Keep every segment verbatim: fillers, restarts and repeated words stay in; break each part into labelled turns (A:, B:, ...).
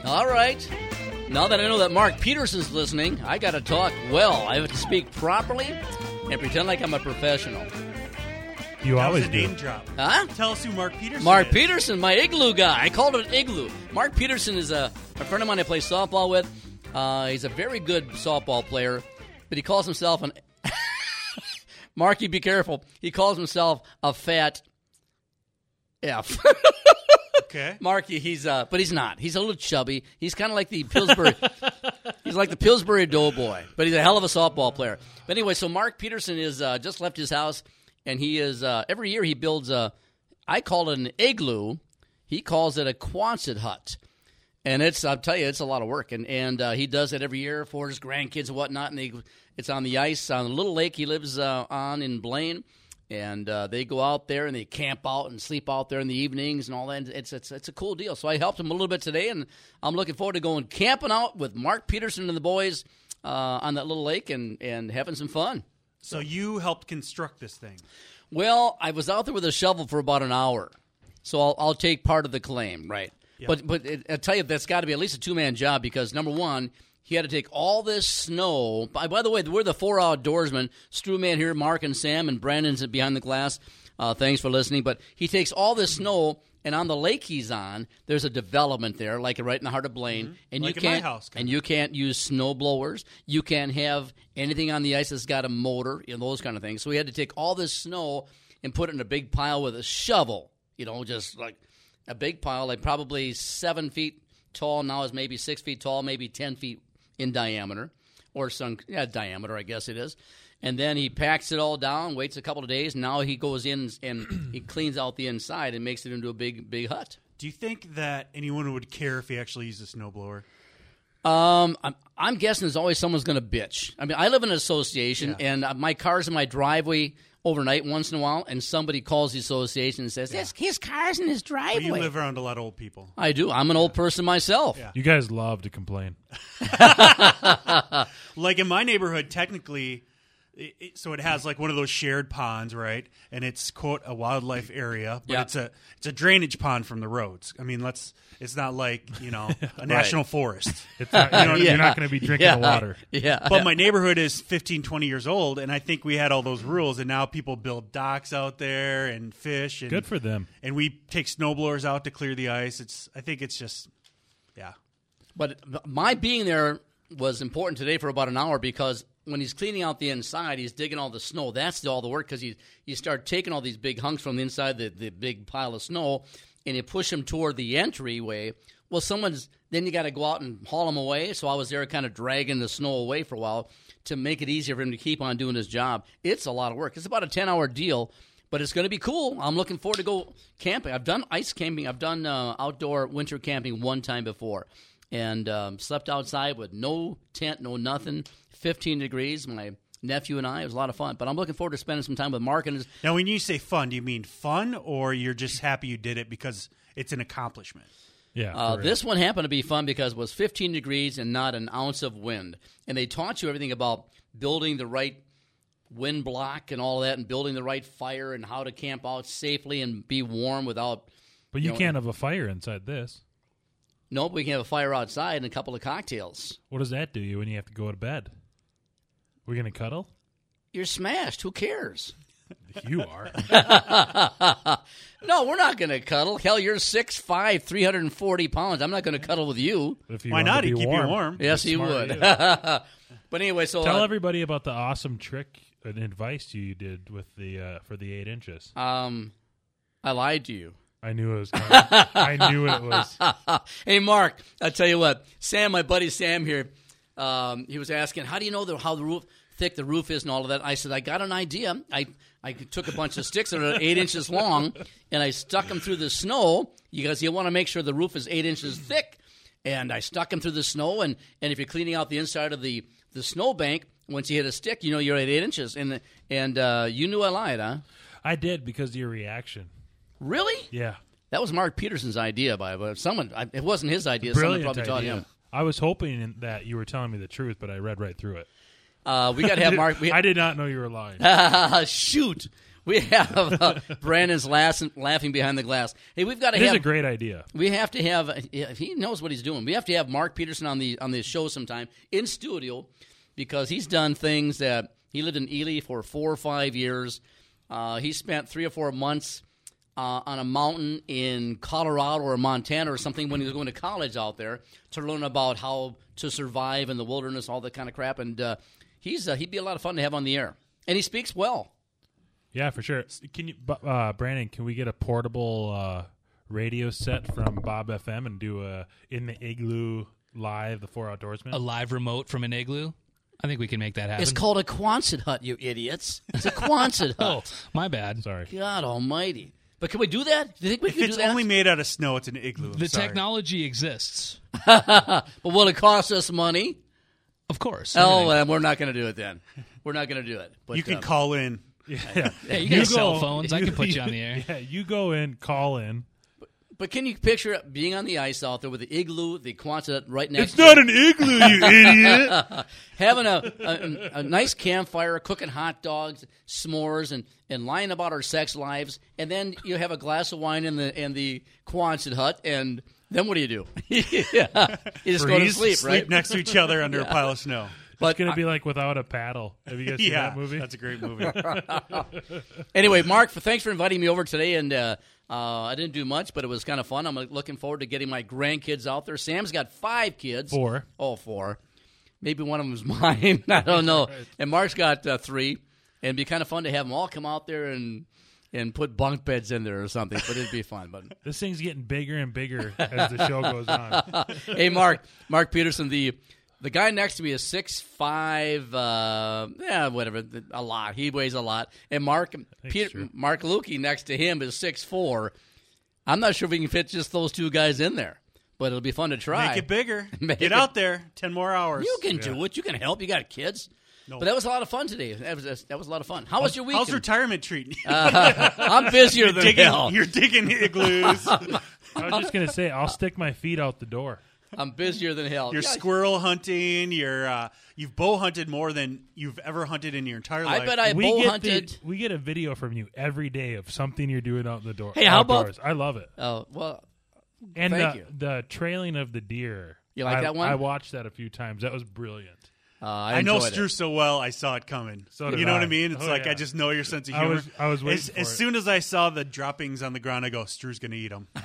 A: All right. Now that I know that Mark Peterson's listening, I got to talk well. I have to speak properly and pretend like I'm a professional.
B: You
C: that
B: always
C: was a
B: do.
C: name drop.
A: Huh?
C: Tell us who Mark Peterson
A: Mark
C: is.
A: Peterson, my igloo guy. I called it an igloo. Mark Peterson is a, a friend of mine I play softball with. Uh, he's a very good softball player, but he calls himself an... Marky, be careful. He calls himself a fat F.
C: Okay.
A: Marky, he's uh, but he's not. He's a little chubby. He's kind of like the Pillsbury. He's like the Pillsbury Doughboy, but he's a hell of a softball player. But anyway, so Mark Peterson is uh, just left his house, and he is uh, every year he builds a. I call it an igloo. He calls it a Quonset hut, and it's I'll tell you it's a lot of work, and and uh, he does it every year for his grandkids and whatnot. And they, it's on the ice on a little lake he lives uh, on in Blaine. And uh, they go out there and they camp out and sleep out there in the evenings and all that. It's it's it's a cool deal. So I helped him a little bit today, and I'm looking forward to going camping out with Mark Peterson and the boys uh, on that little lake and, and having some fun.
C: So you helped construct this thing.
A: Well, I was out there with a shovel for about an hour, so I'll, I'll take part of the claim, right?
C: Yeah.
A: But but it, I tell you, that's got to be at least a two-man job because, number one, he had to take all this snow. By, by the way, we're the four outdoorsmen. Stu Man here, Mark and Sam, and Brandon's behind the glass. Uh, thanks for listening. But he takes all this snow, and on the lake he's on, there's a development there, like right in the heart of Blaine.
C: Mm-hmm.
A: And
C: Like
A: you
C: at my
A: can't,
C: house, kinda.
A: and you can't use snow blowers. You can't have anything on the ice that's got a motor, you know, those kind of things. So we had to take all this snow and put it in a big pile with a shovel. You know, just like a big pile, like probably seven feet tall. Now is maybe six feet tall, maybe ten feet in diameter, or some yeah, diameter, I guess it is. And then he packs it all down, waits a couple of days, and now he goes in and he cleans out the inside and makes it into a big, big hut.
C: Do you think that anyone would care if he actually used a snowblower?
A: Um, I'm, I'm guessing there's always someone's going to bitch. I mean, I live in an association,
C: Yeah.
A: and uh, my car's in my driveway overnight once in a while, and somebody calls the association and says, his, his car's in his
C: Well,
A: driveway.
C: you live around a lot of old people.
A: I do. I'm an old person myself.
C: Yeah.
B: You guys love to complain.
C: Like in my neighborhood, technically, it, it, so it has like one of those shared ponds, right? And it's quote a wildlife area, but
A: Yeah.
C: it's a it's a drainage pond from the roads. I mean, let's. It's not like you know a national forest.
B: It's not, you know,
A: Yeah.
B: You're not going to be drinking
A: Yeah.
B: the water.
A: Yeah.
C: But my neighborhood is fifteen, twenty years old, and I think we had all those rules, and now people build docks out there and fish. And,
B: Good for them.
C: And we take snowblowers out to clear the ice. It's. I think it's just, yeah.
A: But my being there was important today for about an hour because when he's cleaning out the inside, he's digging all the snow. That's all the work because you, you start taking all these big hunks from the inside, the, the big pile of snow, and you push them toward the entryway. Well, someone's then you got to go out and haul them away. So I was there kind of dragging the snow away for a while to make it easier for him to keep on doing his job. It's a lot of work. It's about a ten-hour deal, but it's going to be cool. I'm looking forward to go camping. I've done ice camping. I've done uh, outdoor winter camping one time before. And um, slept outside with no tent, no nothing, fifteen degrees. My nephew and I, it was a lot of fun. But I'm looking forward to spending some time with Mark and his.
C: Now, when you say fun, do you mean fun, or you're just happy you did it because it's an accomplishment?
B: Yeah.
A: Uh,
B: for real.
A: this one happened to be fun because it was fifteen degrees and not an ounce of wind. And they taught you everything about building the right wind block and all that, and building the right fire and how to camp out safely and be warm without.
B: But you
A: know,
B: can't have a fire inside this.
A: Nope, we can have a fire outside and a couple of cocktails.
B: What does that do you when you have to go to bed? We're going to cuddle?
A: You're smashed. Who cares?
B: You are.
A: No, we're not going to cuddle. Hell, you're six five, three hundred forty pounds. I'm not going to cuddle with you.
B: If you
C: Why
B: want
C: not?
B: to
C: He'd
B: be
C: keep
B: warm.
C: you warm.
A: Yes, you
B: Smart
A: would.
B: of you.
A: But anyway, so
B: Tell
A: uh,
B: everybody about the awesome trick and advice you did with the uh, for the eight inches.
A: um, I lied to you.
B: I knew it was coming. I knew it was.
A: Hey, Mark, I'll tell you what. Sam, my buddy Sam here, um, he was asking, how do you know the, how the roof thick the roof is and all of that? I said, I got an idea. I, I took a bunch of sticks that are eight inches long, and I stuck them through the snow because you want to make sure the roof is eight inches thick. And I stuck them through the snow, and, and if you're cleaning out the inside of the, the snow bank, once you hit a stick, you know you're at eight inches. And and uh, you knew I lied, huh?
B: I did because of your reaction.
A: Really?
B: Yeah.
A: That was Mark Peterson's idea, by the way. Someone, I, it wasn't his idea. Someone
B: Brilliant
A: probably taught
B: idea.
A: him.
B: I was hoping that you were telling me the truth, but I read right through it.
A: Uh, we got to have Mark. We,
B: I did not know you were lying.
A: Shoot. We have uh, Brandon's laugh, laughing behind the glass. Hey, we've got to
B: It is
A: have
B: a great idea.
A: We have to have. If he knows what he's doing, we have to have Mark Peterson on the on the show sometime in studio, because he's done things that he lived in Ely for four or five years. Uh, he spent three or four months uh, on a mountain in Colorado or Montana or something when he was going to college out there to learn about how to survive in the wilderness, all that kind of crap. And uh, he's uh, he'd be a lot of fun to have on the air, and he speaks well.
B: Yeah, for sure. Can you, uh, Brandon? Can we get a portable uh, radio set from Bob F M and do a in the igloo live, the Four Outdoorsmen?
D: A live remote from an igloo? I think we can make that happen.
A: It's called a Quonset hut, you idiots. It's a Quonset
D: Oh,
A: hut.
D: my bad.
B: Sorry.
A: God almighty. But can we do that? Do you think we
C: If
A: can
C: it's
A: do that?
C: only made out of snow, it's an igloo. I'm
D: The
C: sorry.
D: technology exists.
A: But will it cost us money?
D: Of course.
A: Oh,
D: Everything.
A: well, we're not going to do it then. We're not going to do it. But,
C: You can
A: um,
C: call in.
B: Yeah.
D: Hey, you got
B: You
D: cell
B: go-
D: phones. I can put you on the air.
B: Yeah, you go in, call in.
A: But can you picture being on the ice out there with the igloo, the Quonset hut right next
B: It's
A: to
B: not an igloo, you idiot.
A: having a, a, a nice campfire, cooking hot dogs, s'mores, and, and lying about our sex lives, and then you have a glass of wine in the in the Quonset hut, and then what do you do? Yeah. You just go to
C: Freeze,
A: sleep, right?
C: next to each other under a pile of snow.
A: But
B: It's going to be like Without a Paddle. Have you guys seen
C: Yeah,
B: that movie?
C: that's a great movie.
A: anyway, Mark, thanks for inviting me over today, and uh, uh, I didn't do much, but it was kind of fun. I'm looking forward to getting my grandkids out there. Sam's got five kids.
B: Four.
A: Oh, four. Maybe one of them's mine. I don't know.
B: Right.
A: And Mark's got uh, three, and it'd be kind of fun to have them all come out there and and put bunk beds in there or something, but it'd be fun. But
B: This thing's getting bigger and bigger as the show goes on.
A: hey, Mark, Mark Peterson, the the guy next to me is six five, uh, yeah, whatever, a lot. He weighs a lot. And Mark Peter,
B: true.
A: Mark Lukey next to him is six four. I'm not sure if we can fit just those two guys in there, but it'll be fun to try.
C: Make it bigger.
A: Make
C: Get
A: it-
C: out there. Ten more hours.
A: You can do it. You can help. You got kids.
C: No.
A: But that was a lot of fun today. That was that was a lot of fun. How was your
C: How's
A: weekend?
C: retirement treating you?
A: I'm busier than
C: digging,
A: hell.
C: You're digging igloos.
B: I was just going to say, I'll stick my feet out the door.
A: I'm busier than hell.
C: You're
A: Yeah,
C: squirrel hunting. You're uh, you've bow hunted more than you've ever hunted in your entire
A: I
C: life.
A: bet I
B: we
A: bow
B: get
A: hunted.
B: The, we get a video from you every day of something you're doing out in the door.
A: Hey, how about-
B: outdoors. I love it.
A: Oh well,
B: And
A: Thank
B: the,
A: you.
B: the trailing of the deer.
A: You like
B: I,
A: that one?
B: I watched that a few times. That was brilliant.
A: uh, I,
C: I know
A: enjoyed
C: Stu
A: it.
C: so well. I saw it coming.
B: So did
C: you know what
B: I.
C: I mean? It's
B: Oh,
C: like
B: yeah.
C: I just know your sense of
B: I
C: humor.
B: was- I was waiting
C: as,
B: for
C: as
B: it.
C: soon as I saw the droppings on the ground, I go, Stru's going to eat them.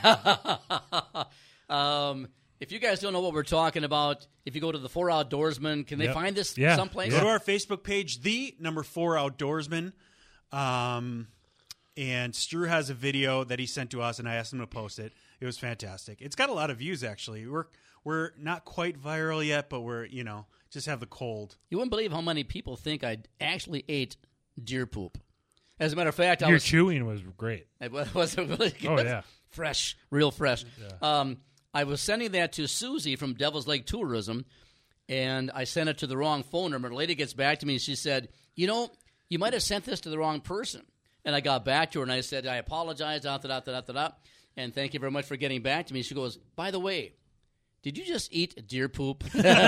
A: Um, if you guys don't know what we're talking about, if you go to the Four Outdoorsmen, can they
B: Yep.
A: find this
B: Yeah.
A: someplace?
C: Go to our Facebook page, the number four outdoorsman. Um, and Stru has a video that he sent to us, and I asked him to post it. It was fantastic. It's got a lot of views, actually. We're we're not quite viral yet, but we're you know just have the cold.
A: You wouldn't believe how many people think I actually ate deer poop. As a matter of fact, I
B: Your
A: was
B: chewing was great.
A: it wa- was it really good?
B: Oh, yeah.
A: Fresh, real fresh. Um, I was sending that to Susie from Devil's Lake Tourism, and I sent it to the wrong phone number. The lady gets back to me, and she said, you know, you might have sent this to the wrong person. And I got back to her, and I said, I apologize, da, da, da, da, da, da, and thank you very much for getting back to me. She goes, by the way, did you just eat deer poop?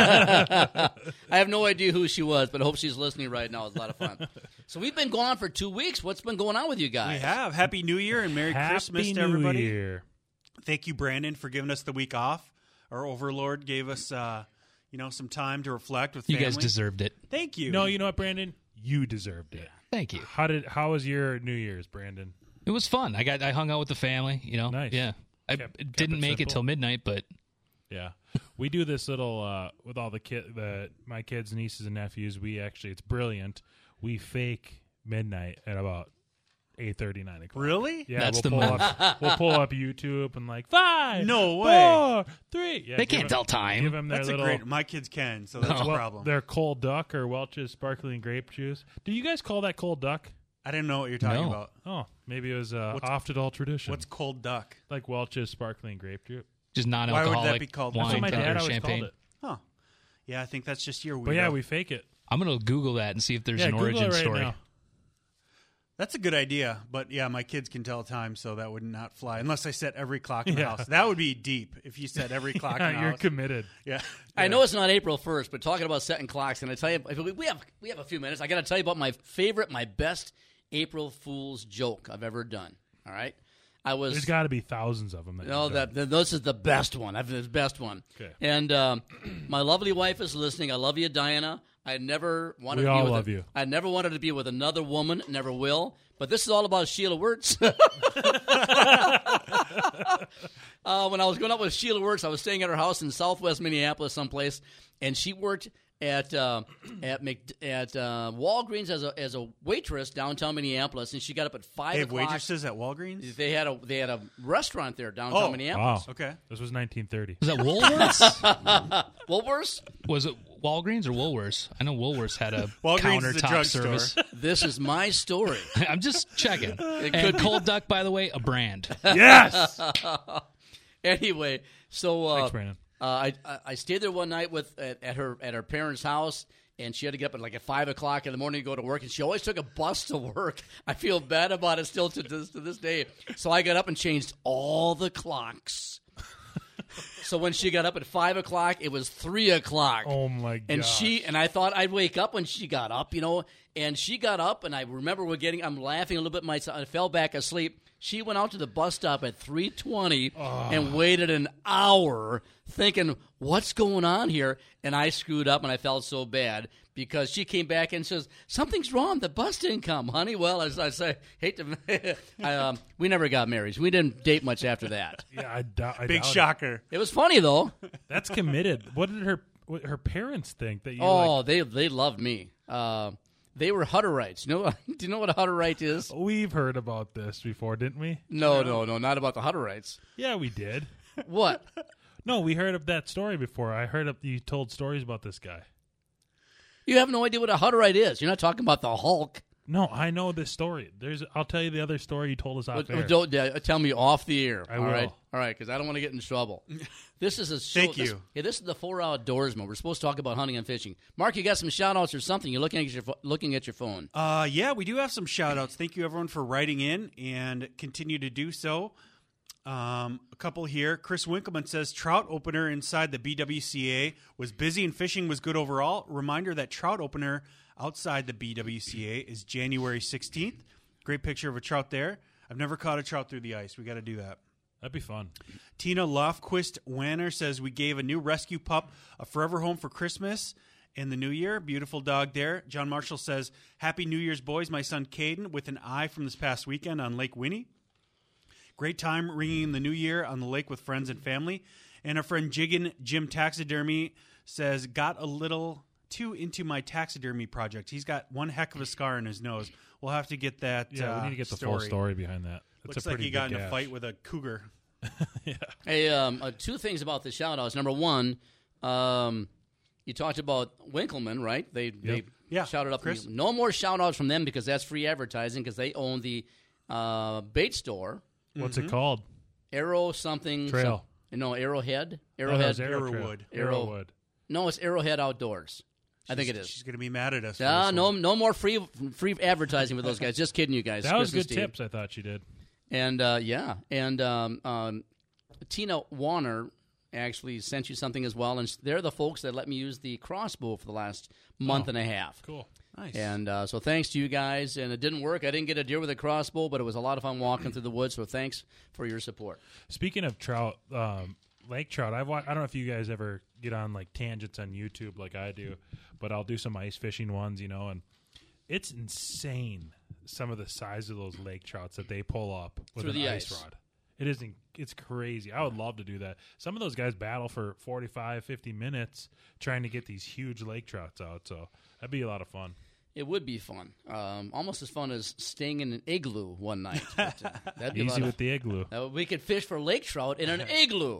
A: I have no idea who she was, but I hope she's listening right now. It's a lot of fun. So we've been gone for two weeks. What's been going on with you guys?
C: We have Happy New Year and Merry
B: Happy
C: Christmas to
B: New
C: everybody.
B: Year.
C: Thank you, Brandon, for giving us the week off. Our overlord gave us uh, you know some time to reflect with
D: You
C: family.
D: guys deserved it.
C: Thank you.
B: No, you know what, Brandon? You deserved it.
D: Thank you.
B: How did? How was your New Year's, Brandon?
D: It was fun. I got I hung out with the family. You know.
B: Nice.
D: Yeah. I
B: Kept- kept
D: didn't
B: it
D: make it
B: simple.
D: till midnight, but
B: Yeah, we do this little uh, with all the kid, the my kids, nieces, and nephews. We actually, it's brilliant. We fake midnight at about eight thirty, nine o'clock.
C: Really?
B: Yeah,
D: That's
B: we'll
D: the
B: pull
D: move.
B: up. We'll pull up YouTube and like five.
C: No way.
B: Four, three. Yeah,
D: they
B: give
D: can't
B: them-
D: tell time.
B: Give them their
C: That's
B: little.
C: a great. My kids can, so that's a
B: well,
C: problem.
B: their cold duck or Welch's sparkling grape juice. Do you guys call that cold duck?
C: I didn't know what you're talking
D: No.
C: about.
B: Oh, maybe it was uh,
C: What's-
B: off to adult tradition.
C: What's cold duck?
B: like Welch's sparkling grape juice?
D: Just
C: Why
D: non-alcoholic
C: would that be called?
D: wine
B: That's what my
D: or
B: dad always
D: champagne.
B: called it.
C: Huh. Yeah, I think that's just your weirdo.
B: But yeah, we fake it.
D: I'm gonna Google that and see if there's
B: yeah,
D: an
B: Google
D: origin
B: it right
D: story.
B: now.
C: That's a good idea, but yeah, my kids can tell time, so that would not fly unless I set every clock in the
B: Yeah.
C: house. That would be deep if you set every clock
B: Yeah,
C: in the
B: you're
C: house.
B: committed.
C: yeah,
A: I know it's not April first, but talking about setting clocks, and I tell you, we have we have a few minutes. I got to tell you about my favorite, my best April Fool's joke I've ever done. All right, I was.
B: There's got to be thousands of them. That
A: No,
B: you've done.
A: that, that this is the best one. I've the best one.
B: Okay.
A: And um, my lovely wife is listening. I love you, Diana. I never wanted
B: We
A: to be
B: all
A: with
B: love
A: a-
B: you.
A: I never wanted to be with another woman. Never will. But this is all about Sheila Wirtz. uh, when I was going up with Sheila Wirtz, I was staying at her house in Southwest Minneapolis, someplace, and she worked at uh, at Mc, at uh, Walgreens as a as a waitress downtown Minneapolis, and she got up at five
C: They have
A: o'clock.
C: waitresses at Walgreens?
A: They had a they had a restaurant there downtown
C: Oh,
A: Minneapolis.
B: Wow.
C: Okay.
B: This was nineteen thirty.
D: Was that Woolworths?
A: Woolworths.
D: Was it Walgreens or Woolworths? I know Woolworths had a
C: Walgreens is a
D: countertop
C: drugstore.
D: service.
A: This is my story.
D: I'm just checking.
A: could
D: And
A: be.
D: Cold Duck, by the way, a brand.
B: Yes.
A: Anyway, so uh,
B: Thanks, Brandon.
A: uh, I I I stayed there one night with at, at her at her parents' house, and she had to get up at like at five o'clock in the morning to go to work, and she always took a bus to work. I feel bad about it still to this to this day. So I got up and changed all the clocks. So when she got up at five o'clock, it was three o'clock.
B: Oh my god.
A: And she and I thought I'd wake up when she got up, you know. And she got up, and I remember we're getting. I'm laughing a little bit myself. I fell back asleep. She went out to the bus stop at three twenty and waited an hour, thinking, "What's going on here?" And I screwed up, and I felt so bad because she came back and says, "Something's wrong. The bus didn't come, honey." Well, as I say, hate to, I, um, we never got married. We didn't date much after that.
B: Yeah, I, dou- I
C: Big
B: doubt it.
C: shocker.
A: It was funny though.
B: That's committed. What did her what her parents think that you?
A: Oh,
B: like,
A: they they loved me. Uh, they were Hutterites. You know, do you know what a Hutterite is?
B: we've heard about this before, didn't we?
A: No, no, no, not about the Hutterites.
B: Yeah, we did.
A: What?
B: No, we heard of that story before. I heard of, you told stories about this guy.
A: You have no idea what a Hutterite is. You're not talking about the Hulk.
B: No, I know this story. There's. I'll tell you the other story you told us off
A: Well,
B: air.
A: Don't uh, tell me off the air.
B: I
A: all
B: will.
A: right, all right, because I don't want to get in trouble. This is a show.
C: Thank
A: this,
C: you.
A: Yeah, this is the Four Outdoorsman. We're supposed to talk about hunting and fishing. Mark, you got some shout outs or something? You're looking at your pho- looking at your phone.
C: Uh, yeah, we do have some shout outs. Thank you, everyone, for writing in and continue to do so. Um, a couple here. Chris Winkleman says trout opener inside the B W C A was busy and fishing was good overall. Reminder that trout opener outside the B W C A is January sixteenth. Great picture of a trout there. I've never caught a trout through the ice. We got to do that.
B: That'd be fun.
C: Tina Lofquist Wanner says we gave a new rescue pup a forever home for Christmas and the new year. Beautiful dog there. John Marshall says, Happy New Year's, boys. My son Caden with an eye from this past weekend on Lake Winnie. Great time ringing in the new year on the lake with friends and family. And our friend Jiggin Jim Taxidermy says, got a little too into my taxidermy project. He's got one heck of a scar in his nose. We'll have to get that
B: Yeah,
C: uh,
B: we need to get the
C: story.
B: full story behind that. It's
C: Looks
B: a
C: like
B: pretty
C: he got
B: big
C: in a
B: gash.
C: fight with a cougar.
A: Hey, um, uh, two things about the shout outs. Number one, um, you talked about Winkleman, right? They they
C: Yeah,
A: shouted up.
C: Chris.
A: No more shout outs from them because that's free advertising because they own the uh, bait store.
B: What's it called?
A: Arrow something.
B: Trail.
A: Some, no, Arrowhead.
B: Oh,
A: Arrowhead.
B: it's Arrow Trail.
C: Arrowwood.
A: Arrow-
B: Arrowwood.
A: No, it's Arrowhead Outdoors. I think it is.
C: She's going to be mad at us. for
A: Ah,
C: this
A: no,
C: one.
A: no more free free advertising with those guys. Just kidding, you guys.
B: That was
A: Chris and
B: good
A: Steve.
B: tips. I thought you did.
A: And uh, yeah, and um, um, Tina Warner actually sent you something as well, and they're the folks that let me use the crossbow for the last month
B: Oh.
A: and a half.
B: Cool.
C: Nice.
A: And uh, so thanks to you guys. And it didn't work. I didn't get a deer with a crossbow, but it was a lot of fun walking through the woods. So thanks for your support.
B: Speaking of trout, um, lake trout, I've wa- I don't know if you guys ever get on like tangents on YouTube like I do, but I'll do some ice fishing ones, you know, and it's insane some of the size of those lake trouts that they pull up with
A: Through
B: an
A: the
B: ice,
A: ice.
B: rod. It is in- it's crazy. I would love to do that. Some of those guys battle for forty-five, fifty minutes trying to get these huge lake trouts out, so that'd be a lot of fun.
A: It would be fun. Um, almost as fun as staying in an igloo one night. But, uh, that'd be a lot
B: Easy
A: of-
B: with the igloo.
A: uh, we could fish for lake trout in an igloo.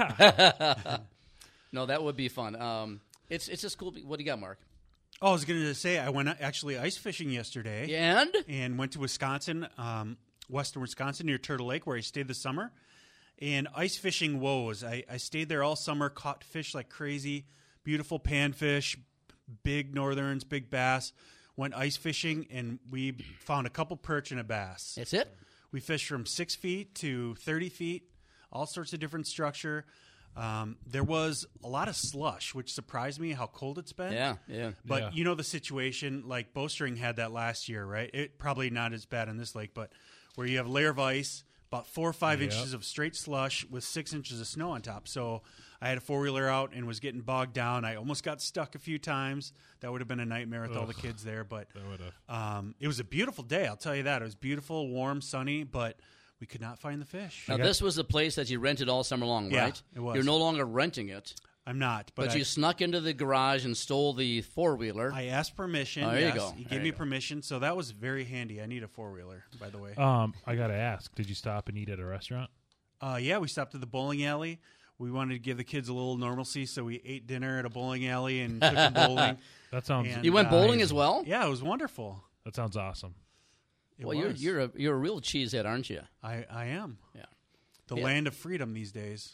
B: Yeah.
A: No, that would be fun. Um, it's it's just cool. What do you got, Mark?
C: Oh, I was going to say, I went actually ice fishing yesterday
A: And
C: and went to Wisconsin, um, western Wisconsin, near Turtle Lake, where I stayed this summer. And ice fishing woes. I, I stayed there all summer, caught fish like crazy, beautiful panfish, big northerns, big bass. Went ice fishing, and we found a couple perch and a bass.
A: that's it.
C: We fished from six feet to thirty feet, all sorts of different structure. Um, there was a lot of slush, which surprised me how cold it's been.
A: Yeah, yeah.
C: But
B: Yeah.
C: you know the situation, like Bowstring had that last year, right? It probably not as bad in this lake, but where you have a layer of ice, about four or five
B: Yep.
C: inches of straight slush with six inches of snow on top. So I had a four-wheeler out and was getting bogged down. I almost got stuck a few times. That would have been a nightmare with all the kids there. But
B: That would've-
C: um, it was a beautiful day, I'll tell you that. It was beautiful, warm, sunny, but we could not find the fish.
A: Now, this was the place that you rented all summer long,
C: Yeah,
A: right?
C: it was.
A: You're no longer renting it,
C: I'm not, but,
A: but,
C: I,
A: you snuck into the garage and stole the four-wheeler.
C: I asked permission.
A: Oh, there you
C: yes.
A: go.
C: He
A: There
C: gave
A: you
C: me
A: go.
C: permission, so that was very handy. I need a four-wheeler, by the way.
B: Um, I gotta ask, did you stop and eat at a restaurant?
C: Uh, yeah, we stopped at the bowling alley. We wanted to give the kids a little normalcy, so we ate dinner at a bowling alley and took them bowling.
B: That sounds.
C: And,
A: you went
C: uh,
A: bowling as well?
C: Yeah, it was wonderful.
B: That sounds awesome.
C: It
A: Well, you're
C: was.
A: you're a you're a real cheesehead, aren't you?
C: I, I am.
A: Yeah.
C: The
A: Yeah.
C: land of freedom these days.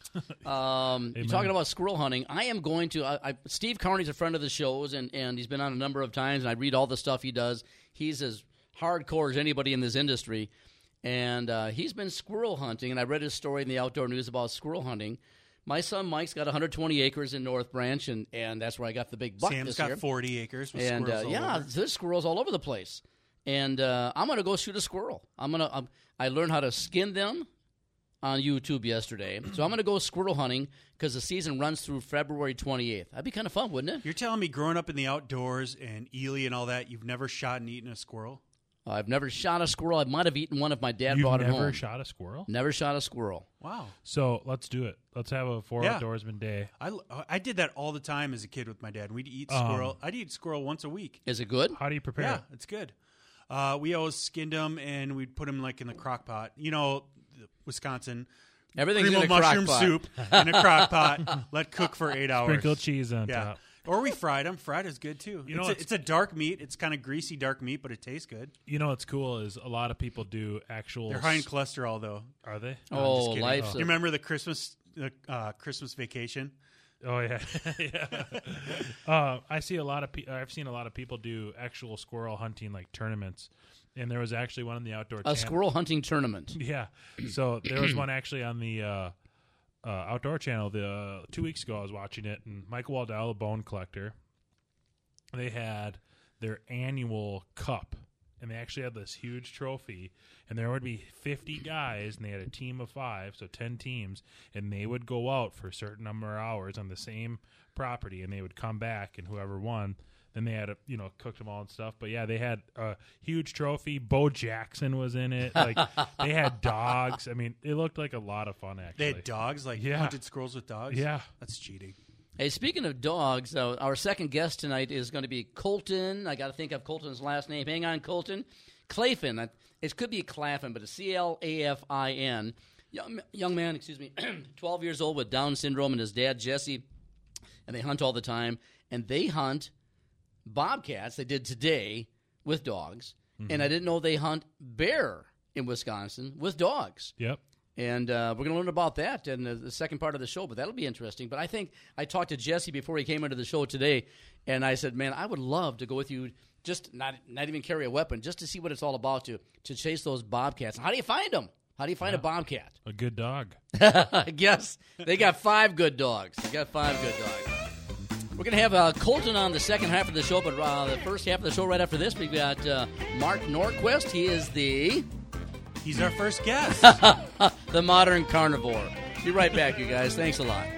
A: Um, you're
B: Amen.
A: talking about squirrel hunting. I am going to. I, I, Steve Carney's a friend of the show's, and, and he's been on a number of times, and I read all the stuff he does. He's as hardcore as anybody in this industry, and uh, he's been squirrel hunting. And I read his story in the Outdoor News about squirrel hunting. My son Mike's got one hundred twenty acres in North Branch, and, and that's where I got the big buck
C: Sam's
A: this
C: got
A: year.
C: forty acres with
A: and uh,
C: squirrels all
A: yeah,
C: over.
A: there's squirrels all over the place. And uh, I'm gonna go shoot a squirrel. I'm gonna. Um, I learned how to skin them on YouTube yesterday, so I'm gonna go squirrel hunting because the season runs through February twenty-eighth. That'd be kind of fun, wouldn't it?
C: You're telling me growing up in the outdoors and Ely and all that, you've never shot and eaten a squirrel?
A: Uh, I've never shot a squirrel. I might have eaten one if my dad
B: You've
A: brought it
B: never
A: home.
B: shot a squirrel?
A: Never shot a squirrel.
C: Wow.
B: So let's do it. Let's have a four
C: Yeah.
B: outdoorsman day.
C: I, I did that all the time as a kid with my dad. We'd eat
B: Um,
C: squirrel. I'd eat squirrel once a week.
A: Is it good?
B: How do you prepare
C: Yeah,
B: it?
C: it's good. Uh, we always skinned them and we'd put them like in the crock pot. You know, Wisconsin.
A: Everything's
C: cream
A: in a
C: of
A: crock
C: mushroom
A: pot.
C: soup in a crock pot. Let cook for eight hours.
B: Sprinkled cheese on
C: Yeah.
B: top.
C: Or we fried them. Fried is good too.
B: You know
C: it's, a,
B: what's-
C: it's a dark meat. It's kind of greasy dark meat, but it tastes good.
B: You know what's cool is a lot of people do actual.
C: They're high in cholesterol though.
B: Are they?
C: No, I'm
A: Oh,
C: just kidding.
A: life's
C: You
A: a-
C: remember the Christmas the uh, Christmas vacation?
B: Oh yeah, yeah. uh, I see a lot of. Pe- I've seen a lot of people do actual squirrel hunting like tournaments, and there was actually one in the outdoor.
A: A
B: channel.
A: squirrel hunting tournament.
B: Yeah. So there was one actually on the uh, uh, outdoor channel. The uh, two weeks ago, I was watching it, and Michael Waddell, a bone collector, they had their annual cup, and they actually had this huge trophy. And there would be fifty guys, and they had a team of five, so ten teams, and they would go out for a certain number of hours on the same property, and they would come back, and whoever won. Then they had, a, you know, cooked them all and stuff. But yeah, they had a huge trophy. Bo Jackson was in it. Like they had dogs. I mean, it looked like a lot of fun. Actually,
C: They had dogs, like
B: Yeah.
C: hunted squirrels with dogs.
B: Yeah.
C: That's cheating.
A: Hey, speaking of dogs, uh, our second guest tonight is going to be Colton. I got to think of Colton's last name. Hang on, Colton. Clafin. It could be Clafin, but it's C L A F I N. Young, young man, excuse me, twelve years old with Down syndrome, and his dad, Jesse, and they hunt all the time. And they hunt bobcats. They did today with dogs.
B: Mm-hmm.
A: And I didn't know they hunt bear in Wisconsin with dogs.
B: Yep.
A: And uh, we're going to learn about that in the, the second part of the show, but that'll be interesting. But I think I talked to Jesse before he came into the show today, and I said, man, I would love to go with you, just not not even carry a weapon, just to see what it's all about to, to chase those bobcats. How do you find them? How do you find a bobcat?
B: A good dog.
A: I guess they got five good dogs. They got five good dogs. We're going to have uh, Colton on the second half of the show, but uh, the first half of the show right after this, we've got uh, Mark Norquist. He is the...
C: He's our first guest.
A: the modern carnivore. Be right back, you guys. Thanks a lot.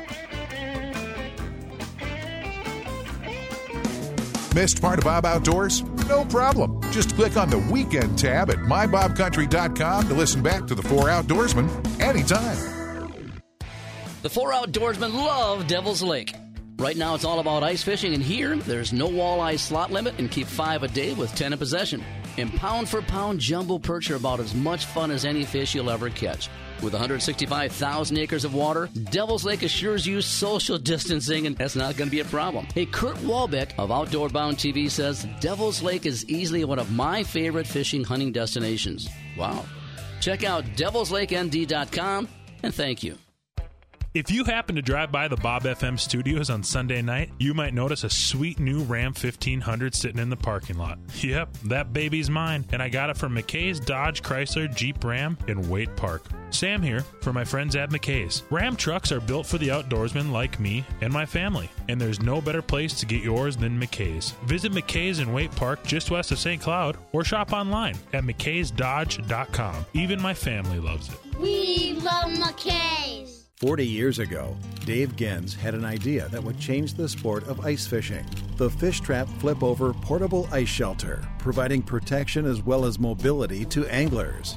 E: Missed part of Bob Outdoors? No problem. Just click on the Weekend tab at my bob country dot com to listen back to the Four Outdoorsmen anytime.
A: The four outdoorsmen love Devil's Lake. Right now it's all about ice fishing, and here there's no walleye slot limit and keep five a day with ten in possession. And pound for pound jumbo perch are about as much fun as any fish you'll ever catch. With one hundred sixty-five thousand acres of water, Devil's Lake assures you social distancing, and that's not going to be a problem. Hey, Kurt Walbeck of Outdoor Bound T V says Devil's Lake is easily one of my favorite fishing hunting destinations. Wow. Check out devils lake n d dot com, and thank you.
B: If you happen to drive by the Bob F M studios on Sunday night, you might notice a sweet new Ram fifteen hundred sitting in the parking lot. Yep, that baby's mine, and I got it from McKay's Dodge Chrysler Jeep Ram in Waite Park. Sam here for my friends at McKay's. Ram trucks are built for the outdoorsman like me and my family, and there's no better place to get yours than McKay's. Visit McKay's in Waite Park just west of Saint Cloud or shop online at mckays dodge dot com. Even my family loves it.
F: We love McKay's.
G: Forty years ago, Dave Gens had an idea that would change the sport of ice fishing. The Fish Trap Flip-Over Portable Ice Shelter, providing protection as well as mobility to anglers.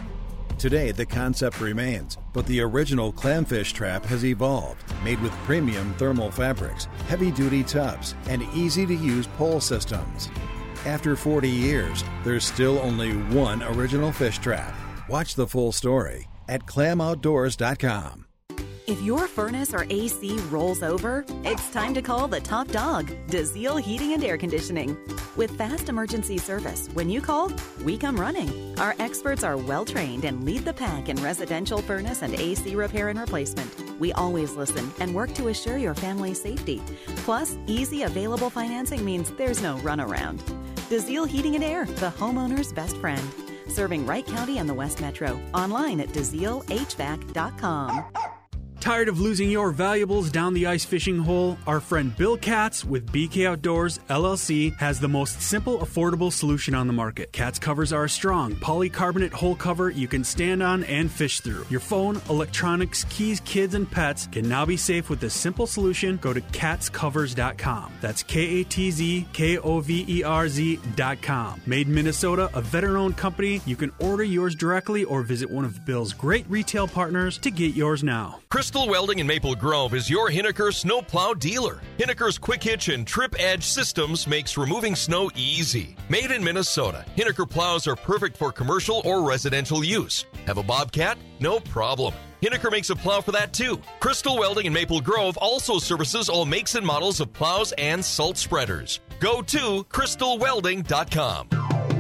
G: Today, the concept remains, but the original clamfish trap has evolved, made with premium thermal fabrics, heavy-duty tubs, and easy-to-use pole systems. After forty years, there's still only one original fish trap. Watch the full story at clam outdoors dot com.
H: If your furnace or A C rolls over, it's time to call the top dog, DeZiel Heating and Air Conditioning. With fast emergency service, when you call, we come running. Our experts are well-trained and lead the pack in residential furnace and A C repair and replacement. We always listen and work to assure your family's safety. Plus, easy available financing means there's no runaround. DeZiel Heating and Air, the homeowner's best friend. Serving Wright County and the West Metro. Online at deziel h v a c dot com.
C: Tired of losing your valuables down the ice fishing hole? Our friend Bill Katz with B K Outdoors, L L C, has the most simple, affordable solution on the market. Katz covers are a strong polycarbonate hole cover you can stand on and fish through. Your phone, electronics, keys, kids, and pets can now be safe with this simple solution. Go to katz covers dot com. That's K A T Z K O V E R Z dot com. Made in Minnesota, a veteran-owned company. You can order yours directly or visit one of Bill's great retail partners to get yours now.
I: Crystal Welding in Maple Grove is your Hinneker snowplow dealer. Hinneker's quick hitch and trip edge systems makes removing snow easy. Made in Minnesota, Hinneker plows are perfect for commercial or residential use. Have a Bobcat? No problem. Hinneker makes a plow for that too. Crystal Welding in Maple Grove also services all makes and models of plows and salt spreaders. Go to crystal welding dot com.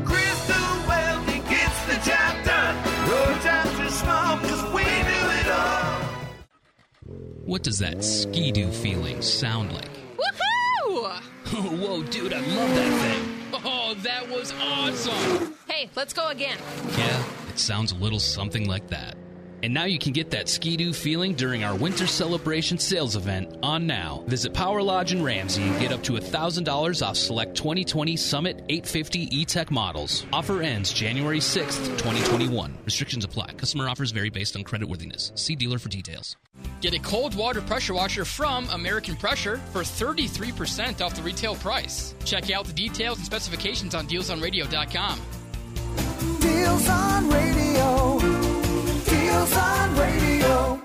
J: Crystal Welding gets the job done. No time too small because we do it all.
D: What does that ski-doo feeling sound like?
K: Woohoo!
D: Whoa, dude, I love that thing.
K: Oh, that was awesome. Hey, let's go again.
D: Yeah, it sounds a little something like that. And now you can get that ski-doo feeling during our Winter Celebration sales event on now. Visit Power Lodge in Ramsey and get up to one thousand dollars off select twenty twenty Summit eight fifty E-Tech models. Offer ends January sixth, twenty twenty-one. Restrictions apply. Customer offers vary based on creditworthiness. See dealer for details.
K: Get a cold water pressure washer from American Pressure for thirty-three percent off the retail price. Check out the details and specifications on deals on radio dot com.
J: Deals on Radio. Deals on Radio.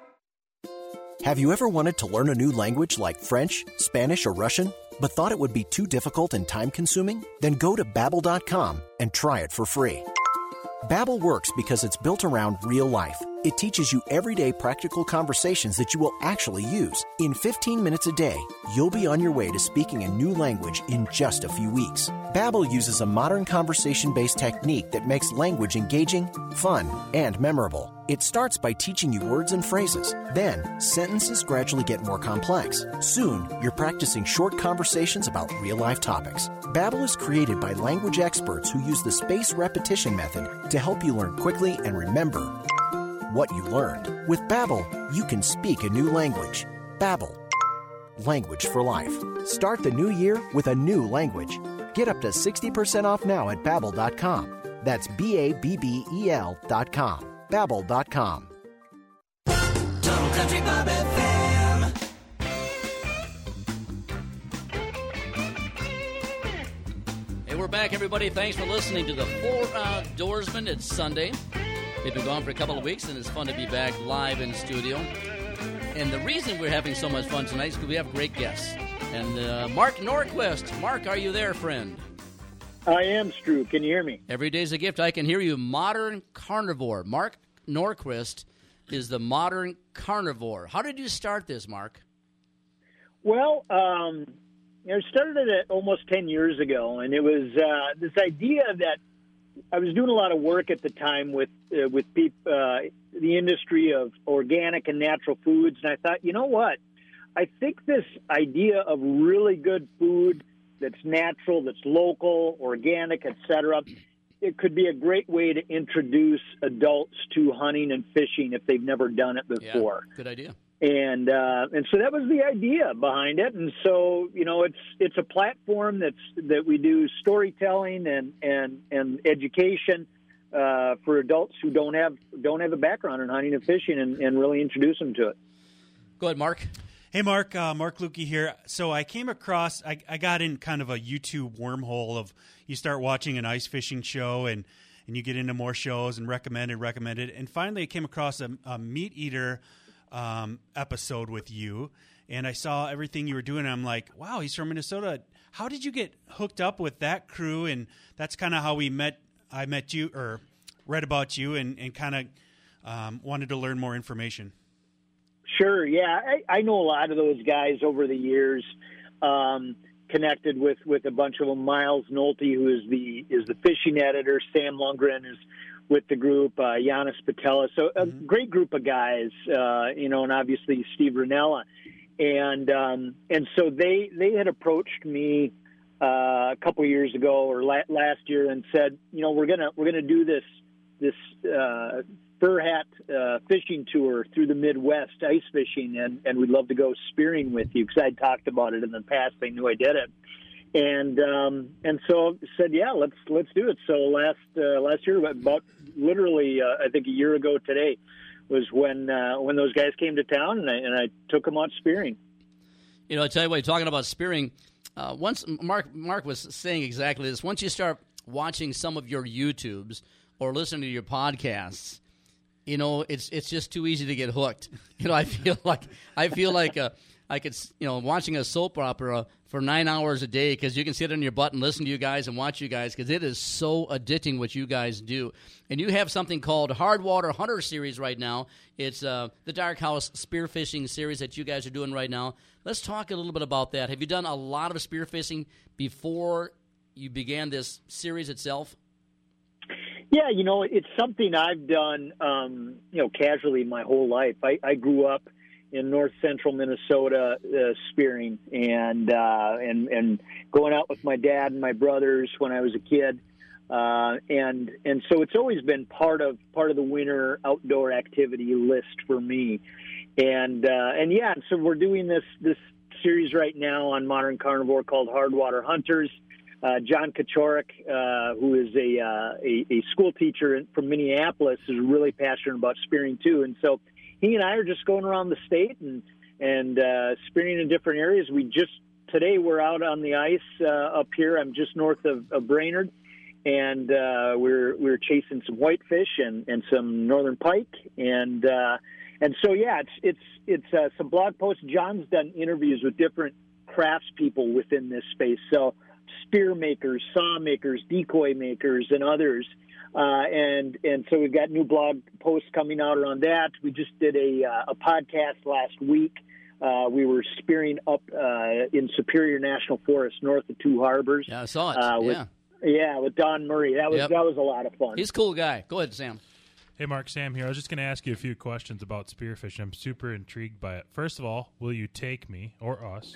L: Have you ever wanted to learn a new language like French, Spanish, or Russian, but thought it would be too difficult and time-consuming? Then go to babbel dot com and try it for free. Babbel works because it's built around real life. It teaches you everyday practical conversations that you will actually use. In fifteen minutes a day, you'll be on your way to speaking a new language in just a few weeks. Babbel uses a modern conversation-based technique that makes language engaging, fun, and memorable. It starts by teaching you words and phrases. Then, sentences gradually get more complex. Soon, you're practicing short conversations about real-life topics. Babbel is created by language experts who use the spaced repetition method to help you learn quickly and remember what you learned. With Babbel, you can speak a new language. Babbel, language for life. Start the new year with a new language. Get up to sixty percent off now at babbel dot com. That's B A B B E L dot com. babbel dot com.
J: Total Country Bob F M.
A: Hey, we're back, everybody. Thanks for listening to the Four Outdoorsmen. It's Sunday. They've been gone for a couple of weeks, and it's fun to be back live in studio. And the reason we're having so much fun tonight is because we have great guests. And uh, Mark Norquist. Mark, are you there, friend?
M: I am, Stu. Can you hear me?
A: Every day's a gift. I can hear you. Modern Carnivore. Mark Norquist is the Modern Carnivore. How did you start this, Mark?
M: Well, um, I started it almost ten years ago, and it was uh, this idea that, I was doing a lot of work at the time with uh, with peop, uh, the industry of organic and natural foods, and I thought, you know what? I think this idea of really good food that's natural, that's local, organic, et cetera, it could be a great way to introduce adults to hunting and fishing if they've never done it before.
A: Yeah, good idea.
M: And uh, and so that was the idea behind it. And so, you know, it's it's a platform that's that we do storytelling and and, and education uh, for adults who don't have don't have a background in hunting and fishing, and, and really introduce them to it.
A: Go ahead, Mark.
C: Hey, Mark. Uh, Mark Lukey here. So I came across, I, I got in kind of a YouTube wormhole of you start watching an ice fishing show and, and you get into more shows and recommended, recommended. And finally I came across a, a Meat Eater um, episode with you. And I saw everything you were doing. And I'm like, wow, he's from Minnesota. How did you get hooked up with that crew? And that's kind of how we met. I met you or read about you and, and kind of um, wanted to learn more information.
M: Sure, yeah. I, I know a lot of those guys over the years, um, connected with, with a bunch of them. Miles Nolte, who is the is the fishing editor. Sam Lundgren is with the group. Uh, Giannis Patella. So a mm-hmm. great group of guys, uh, you know, and obviously Steve Rinella. And um, and so they, they had approached me uh, a couple of years ago or la- last year and said, you know, we're gonna we're gonna do this this uh, fur hat uh, fishing tour through the Midwest, ice fishing, and, and we'd love to go spearing with you because I'd talked about it in the past. They knew I did it, and um, and so said, yeah, let's let's do it. So last uh, last year, about literally, uh, I think a year ago today, was when uh, when those guys came to town, and I, and I took them out spearing.
A: You know, I tell you what, talking about spearing, uh, once Mark Mark was saying exactly this. Once you start watching some of your YouTubes or listening to your podcasts, you know, it's it's just too easy to get hooked. You know, I feel like I feel like uh, I could, you know, watching a soap opera for nine hours a day because you can sit on your butt and listen to you guys and watch you guys because it is so addicting what you guys do. And you have something called Hardwater Hunter Series right now. It's uh, the Dark House Spearfishing Series that you guys are doing right now. Let's talk a little bit about that. Have you done a lot of spearfishing before you began this series itself?
M: Yeah, you know, it's something I've done, um, you know, casually my whole life. I, I grew up in north central Minnesota uh, spearing and, uh, and and going out with my dad and my brothers when I was a kid. Uh, and and so it's always been part of part of the winter outdoor activity list for me. And uh, and yeah, so we're doing this this series right now on Modern Carnivore called Hardwater Hunters. Uh, John Kachorik, uh, who is a, uh, a a school teacher from Minneapolis, is really passionate about spearing too. And so he and I are just going around the state and and uh, spearing in different areas. We just today we're out on the ice uh, up here. I'm just north of, of Brainerd, and uh, we're we're chasing some whitefish and, and some northern pike. And uh, and so yeah, it's it's it's uh, some blog posts. John's done interviews with different craftspeople within this space. So spear makers, saw makers, decoy makers, and others. Uh, and and so we've got new blog posts coming out around that. We just did a, uh, a podcast last week. Uh, we were spearing up uh, in Superior National Forest, north of Two Harbors.
A: Yeah, I saw it.
M: Uh, with,
A: yeah,
M: yeah, with Don Murray. That was
A: Yep.
M: that was a lot of fun.
A: He's a cool guy. Go ahead, Sam.
B: Hey, Mark, Sam here. I was just going to ask you a few questions about spearfishing. I'm super intrigued by it. First of all, will you take me or us?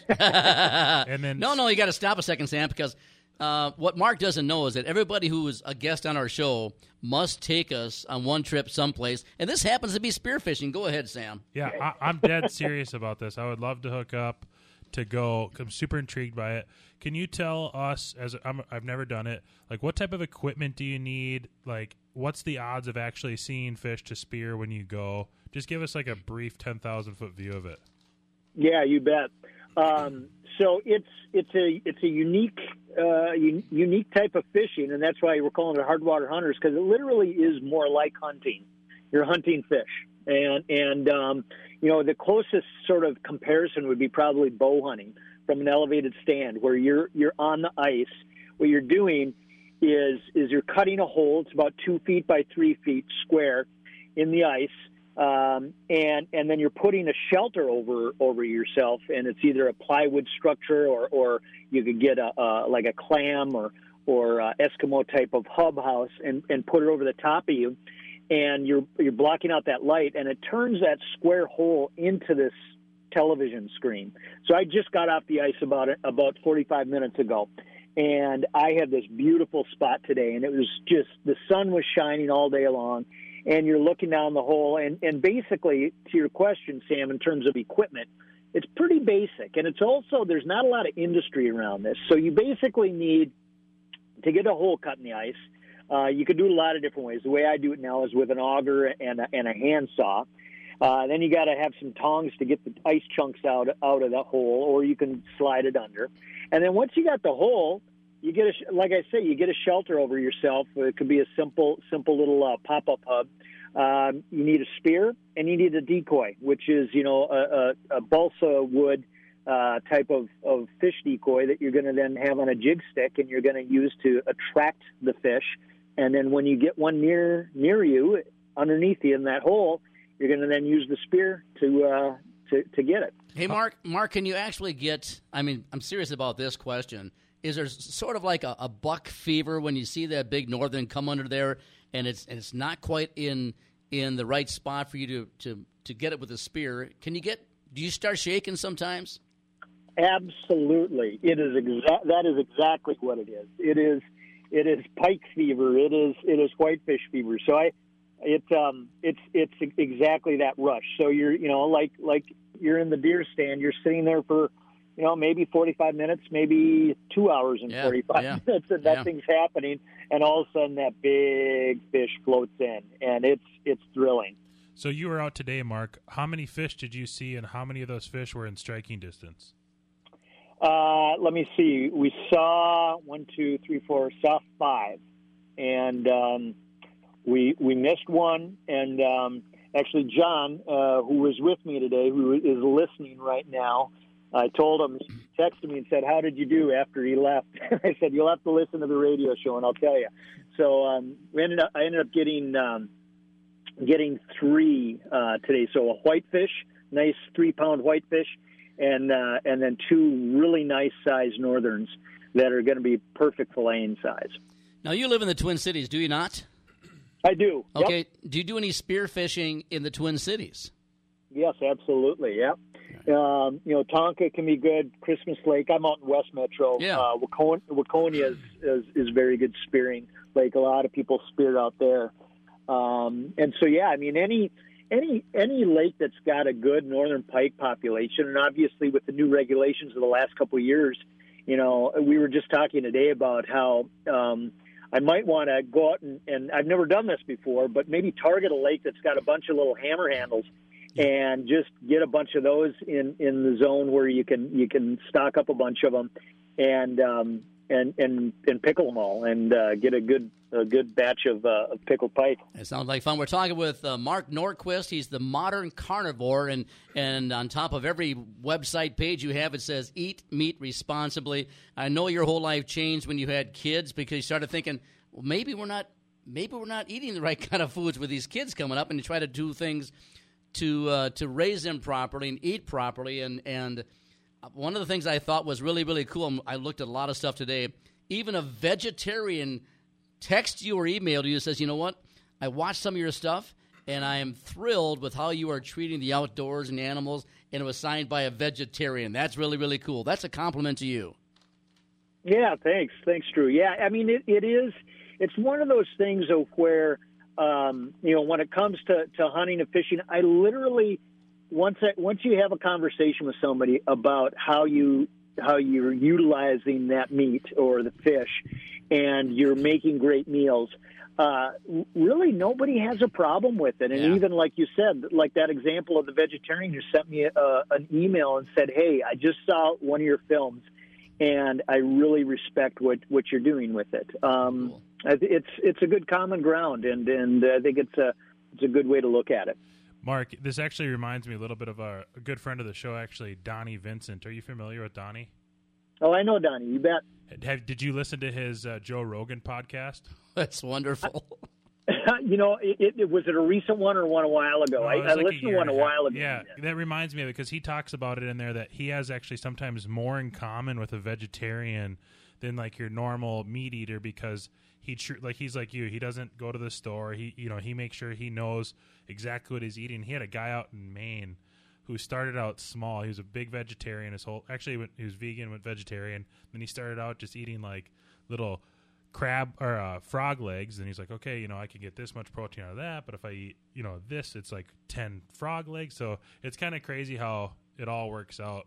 B: and then
A: No, no, you got to stop a second, Sam, because uh, what Mark doesn't know is that everybody who is a guest on our show must take us on one trip someplace, and this happens to be spearfishing. Go ahead, Sam.
B: Yeah, I, I'm dead serious about this. I would love to hook up to go. I'm super intrigued by it. Can you tell us, as I'm, I've never done it, like what type of equipment do you need? Like, what's the odds of actually seeing fish to spear when you go? Just give us like a brief ten thousand foot view of it.
M: Yeah, you bet. Um, so it's it's a it's a unique uh, un- unique type of fishing, and that's why we're calling it hardwater hunters, because it literally is more like hunting. You're hunting fish, and and um, you know, the closest sort of comparison would be probably bow hunting from an elevated stand, where you're you're on the ice. What you're doing is is you're cutting a hole. It's about two feet by three feet square in the ice. Um, and, and then you're putting a shelter over, over yourself, and it's either a plywood structure or, or you could get a, a like a clam or, or uh, Eskimo type of hub house and, and put it over the top of you, and you're you're blocking out that light, and it turns that square hole into this television screen. So I just got off the ice about it, about forty-five minutes ago, and I had this beautiful spot today, and it was just, the sun was shining all day long, and you're looking down the hole, and, and basically, to your question, Sam, in terms of equipment, it's pretty basic, and it's also, there's not a lot of industry around this, so you basically need, to get a hole cut in the ice, uh, you could do it a lot of different ways. The way I do it now is with an auger and a, and a handsaw. Uh, then you got to have some tongs to get the ice chunks out out of the hole, or you can slide it under. And then once you got the hole, you get a, like I say, you get a shelter over yourself. It could be a simple, simple little uh, pop-up hub. Um, you need a spear, and you need a decoy, which is, you know, a, a, a balsa wood uh, type of, of fish decoy that you're going to then have on a jig stick, and you're going to use to attract the fish. And then when you get one near near you, underneath you in that hole, you're going to then use the spear to uh, to to get it.
A: Hey, Mark, Mark, can you actually get? I mean, I'm serious about this question. Is there sort of like a, a buck fever when you see that big northern come under there, and it's and it's not quite in in the right spot for you to, to, to get it with a spear? Can you get? Do you start shaking sometimes?
M: Absolutely, it is exa- that is exactly what it is. It is it is pike fever. It is it is whitefish fever. So I. It um it's it's exactly that rush. So you're you know like like you're in the deer stand. You're sitting there for you know maybe forty-five minutes, maybe two hours and
A: yeah,
M: forty-five
A: yeah.
M: minutes, and that
A: yeah.
M: thing's happening. And all of a sudden, that big fish floats in, and it's it's thrilling.
B: So you were out today, Mark. How many fish did you see, and how many of those fish were in striking distance?
M: Uh, let me see. We saw one, two, three, four. Saw five, and. Um, We we missed one, and um, actually John, uh, who was with me today, who is listening right now, I told him, he texted me and said, "How did you do after he left?" I said, "You'll have to listen to the radio show, and I'll tell you." So um, we ended up, I ended up getting um, getting three uh, today. So a whitefish, nice three pound whitefish, and uh, and then two really nice sized northerns that are going to be perfect filleting size.
A: Now you live in the Twin Cities, do you not?
M: I do.
A: Okay.
M: Yep.
A: Do you do any spear fishing in the Twin Cities?
M: Yes, absolutely. Yeah. Um, you know, Tonka can be good. Christmas Lake. I'm out in West Metro.
A: Yeah.
M: Uh, Waconia, Waconia is, is is very good spearing. Like a lot of people spear out there. Um, and so, yeah, I mean, any any any lake that's got a good northern pike population, and obviously with the new regulations of the last couple of years, you know, we were just talking today about how. Um, I might want to go out and, and I've never done this before, but maybe target a lake that's got a bunch of little hammer handles and just get a bunch of those in, in the zone where you can you can stock up a bunch of them and um, and and and pickle them all and uh, get a good a good batch of, uh, of pickled pike.
A: It sounds like fun. We're talking with uh, Mark Norquist. He's the modern carnivore, and and on top of every website page you have, it says "Eat meat responsibly." I know your whole life changed when you had kids because you started thinking, well, maybe we're not maybe we're not eating the right kind of foods with these kids coming up, and you try to do things to uh, to raise them properly and eat properly. And and one of the things I thought was really really cool. I looked at a lot of stuff today. Even a vegetarian text you or email you says, you know what, I watched some of your stuff, and I am thrilled with how you are treating the outdoors and animals, and it was signed by a vegetarian. That's really, really cool. That's a compliment to you.
M: Yeah, thanks. Thanks, Drew. Yeah, I mean, it, it is, it's one of those things of where, um, you know, when it comes to, to hunting and fishing, I literally, once I, once you have a conversation with somebody about how you how you're utilizing that meat or the fish, and you're making great meals, uh, really nobody has a problem with it. And
A: Yeah.
M: even like you said, like that example of the vegetarian who sent me a, an email and said, "Hey, I just saw one of your films, and I really respect what, what you're doing with it." Um,
A: Cool.
M: It's it's a good common ground, and and I think it's a it's a good way to look at it.
B: Mark, this actually reminds me a little bit of our, a good friend of the show, actually, Donnie Vincent. Are you familiar with Donnie?
M: Oh, I know Donnie. You bet.
B: Have, did you listen to his uh, Joe Rogan podcast?
A: That's wonderful.
M: You know, it, it was it a recent one or one a while ago?
B: No,
M: I,
B: it was
M: I
B: like
M: listened to
B: year
M: one a
B: and half.
M: while ago.
B: Yeah, that reminds me of it because he talks about it in there that he has actually sometimes more in common with a vegetarian than like your normal meat eater because he tr- like he's like you. He doesn't go to the store. He you know he makes sure he knows exactly what he's eating. He had a guy out in Maine who started out small. He was a big vegetarian. His whole actually went, he was vegan, went vegetarian. Then he started out just eating like little crab or uh, frog legs, and he's like, okay, you know, I can get this much protein out of that, but if I eat, you know, this, it's like ten frog legs. So it's kind of crazy how it all works out.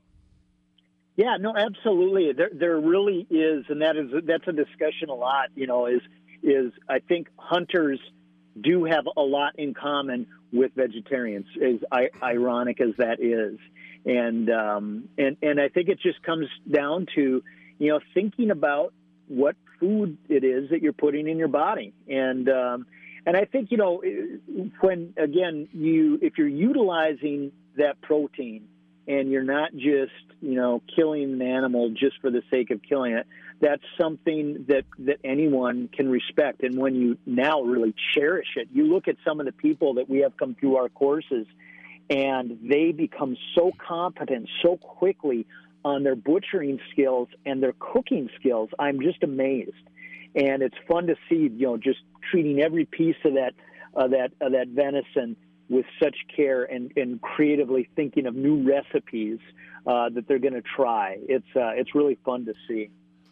M: Yeah, no, absolutely. There, there really is, and that is that's a discussion a lot. You know, is is I think hunters do have a lot in common with vegetarians, as I, ironic as that is, and um, and and I think it just comes down to, you know, thinking about what food it is that you're putting in your body. And, um, and I think, you know, when, again, you, if you're utilizing that protein and you're not just, you know, killing an animal just for the sake of killing it, that's something that, that anyone can respect. And when you now really cherish it, you look at some of the people that we have come through our courses and they become so competent so quickly on their butchering skills and their cooking skills. I'm just amazed. And it's fun to see, you know, just treating every piece of that, uh, that, uh, that venison with such care and, and creatively thinking of new recipes uh, that they're going to try. It's, uh, it's really fun to see.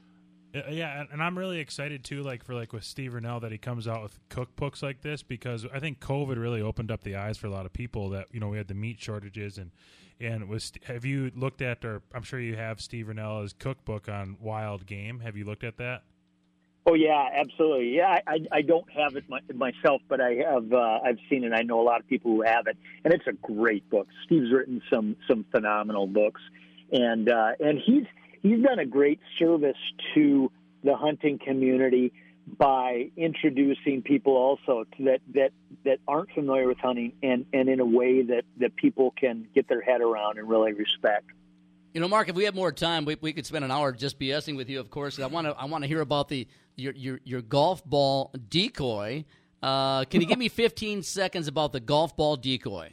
B: Yeah, and I'm really excited too, like for like with Steve Rinell, that he comes out with cookbooks like this, because I think COVID really opened up the eyes for a lot of people that, you know, we had the meat shortages and and was have you looked at, or I'm sure you have, Steve Rinell's cookbook on wild game. Have you looked at that?
M: Oh yeah, absolutely. Yeah, I, I don't have it my, myself, but I have. Uh, I've seen it. I know a lot of people who have it, and it's a great book. Steve's written some some phenomenal books, and uh, and he's he's done a great service to the hunting community by introducing people also to that, that, that aren't familiar with hunting, and, and in a way that, that people can get their head around and really respect.
A: You know, Mark, if we had more time, we, we could spend an hour just BSing with you, of course. I want to I want to hear about the your your, your golf ball decoy. Uh, can you give me fifteen seconds about the golf ball decoy?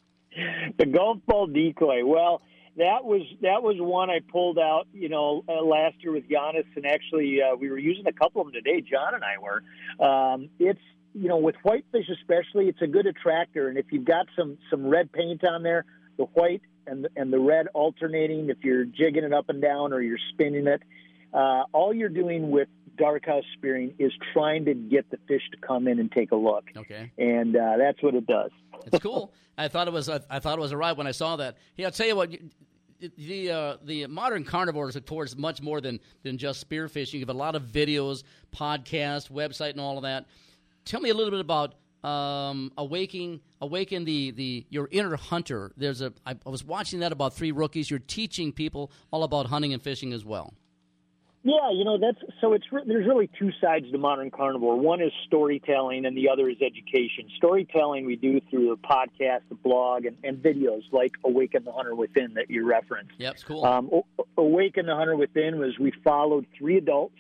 M: The golf ball decoy. Well, that was that was one I pulled out, you know, uh, last year with Giannis, and actually uh, we were using a couple of them today. John and I were. Um, it's, you know, with whitefish especially, it's a good attractor, and if you've got some some red paint on there, the white and the, and the red alternating, if you're jigging it up and down or you're spinning it, uh, all you're doing with dark house spearing is trying to get the fish to come in and take a look.
A: Okay,
M: and uh, that's what it does.
A: It's cool. I thought it was. I, I thought it was a ride when I saw that. Yeah, I'll tell you what. The uh, the modern carnivores, of course, much more than, than just spearfishing. You have a lot of videos, podcasts, website, and all of that. Tell me a little bit about um, awakening, awaken the, the your inner hunter. There's a. I, I was watching that about Three Rookies. You're teaching people all about hunting and fishing as well.
M: Yeah, you know, that's so it's there's really two sides to modern carnivore. One is storytelling, and the other is education. Storytelling we do through the podcast, the blog, and, and videos like Awaken the Hunter Within that you referenced.
A: Yep, it's cool.
M: Um, Awaken the Hunter Within was we followed three adults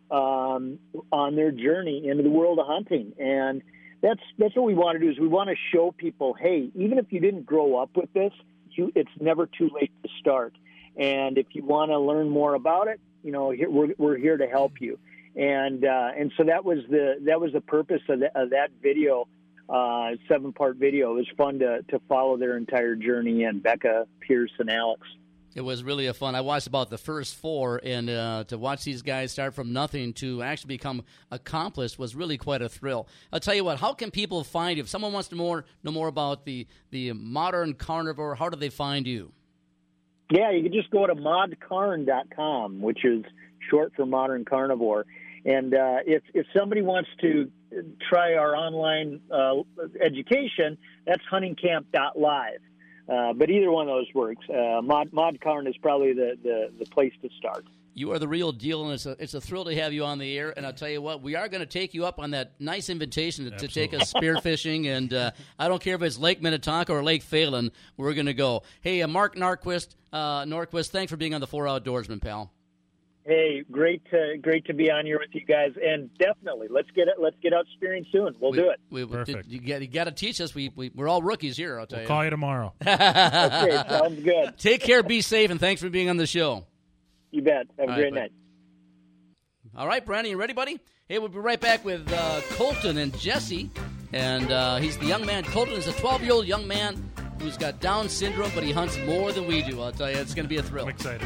M: um, on their journey into the world of hunting, and that's that's what we want to do. Is we want to show people, hey, even if you didn't grow up with this, you, it's never too late to start. And if you want to learn more about it, you know, here, we're we're here to help you, and uh, and so that was the that was the purpose of, the, of that video, uh, seven part video. It was fun to to follow their entire journey, and Becca, Pierce, and Alex.
A: It was really a fun. I watched about the first four, and uh, to watch these guys start from nothing to actually become accomplished was really quite a thrill. I'll tell you what. How can people find you if someone wants to more know more about the the modern carnivore? How do they find you?
M: Yeah, you can just go to mod carn dot com, which is short for Modern Carnivore. And uh, if if somebody wants to try our online uh, education, that's hunting camp dot live. Uh, but either one of those works. Uh, Mod ModCarn is probably the, the, the place to start.
A: You are the real deal, and it's a, it's a thrill to have you on the air. And I'll tell you what, we are going to take you up on that nice invitation to, to take us spearfishing. And uh, I don't care if it's Lake Minnetonka or Lake Phelan, we're going to go. Hey, uh, Mark Norquist, uh, Norquist, thanks for being on the Four Outdoorsmen, pal.
M: Hey, great to great to be on here with you guys, and definitely let's get it. Let's get out spearing soon. We'll
A: we,
M: do it.
A: We,
B: Perfect.
A: You got, you got to teach us. We, we we're all rookies here. I'll tell
B: we'll
A: you.
B: Call you tomorrow.
M: Okay, sounds good.
A: Take care. Be safe, and thanks for being on the show.
M: You bet. Have a
A: all
M: great
A: right,
M: night.
A: All right, Brandon, you ready, buddy? Hey, we'll be right back with uh, Colton and Jesse. And uh, he's the young man. Colton is a twelve-year-old young man who's got Down syndrome, but he hunts more than we do. I'll tell you, it's going to be a thrill.
B: I'm excited.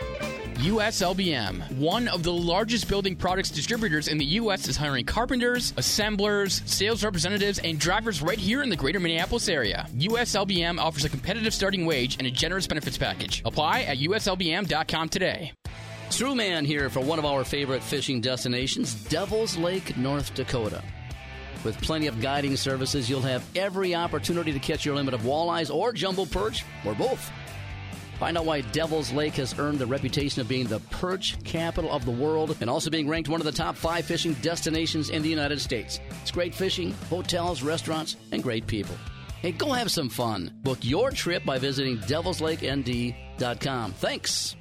K: U S L B M, one of the largest building products distributors in the U S, is hiring carpenters, assemblers, sales representatives, and drivers right here in the greater Minneapolis area. U S L B M offers a competitive starting wage and a generous benefits package. Apply at U S L B M dot com today.
A: Strewman here for one of our favorite fishing destinations, Devil's Lake, North Dakota. With plenty of guiding services, you'll have every opportunity to catch your limit of walleyes or jumbo perch, or both. Find out why Devil's Lake has earned the reputation of being the perch capital of the world and also being ranked one of the top five fishing destinations in the United States. It's great fishing, hotels, restaurants, and great people. Hey, go have some fun. Book your trip by visiting devils lake n d dot com. Thanks.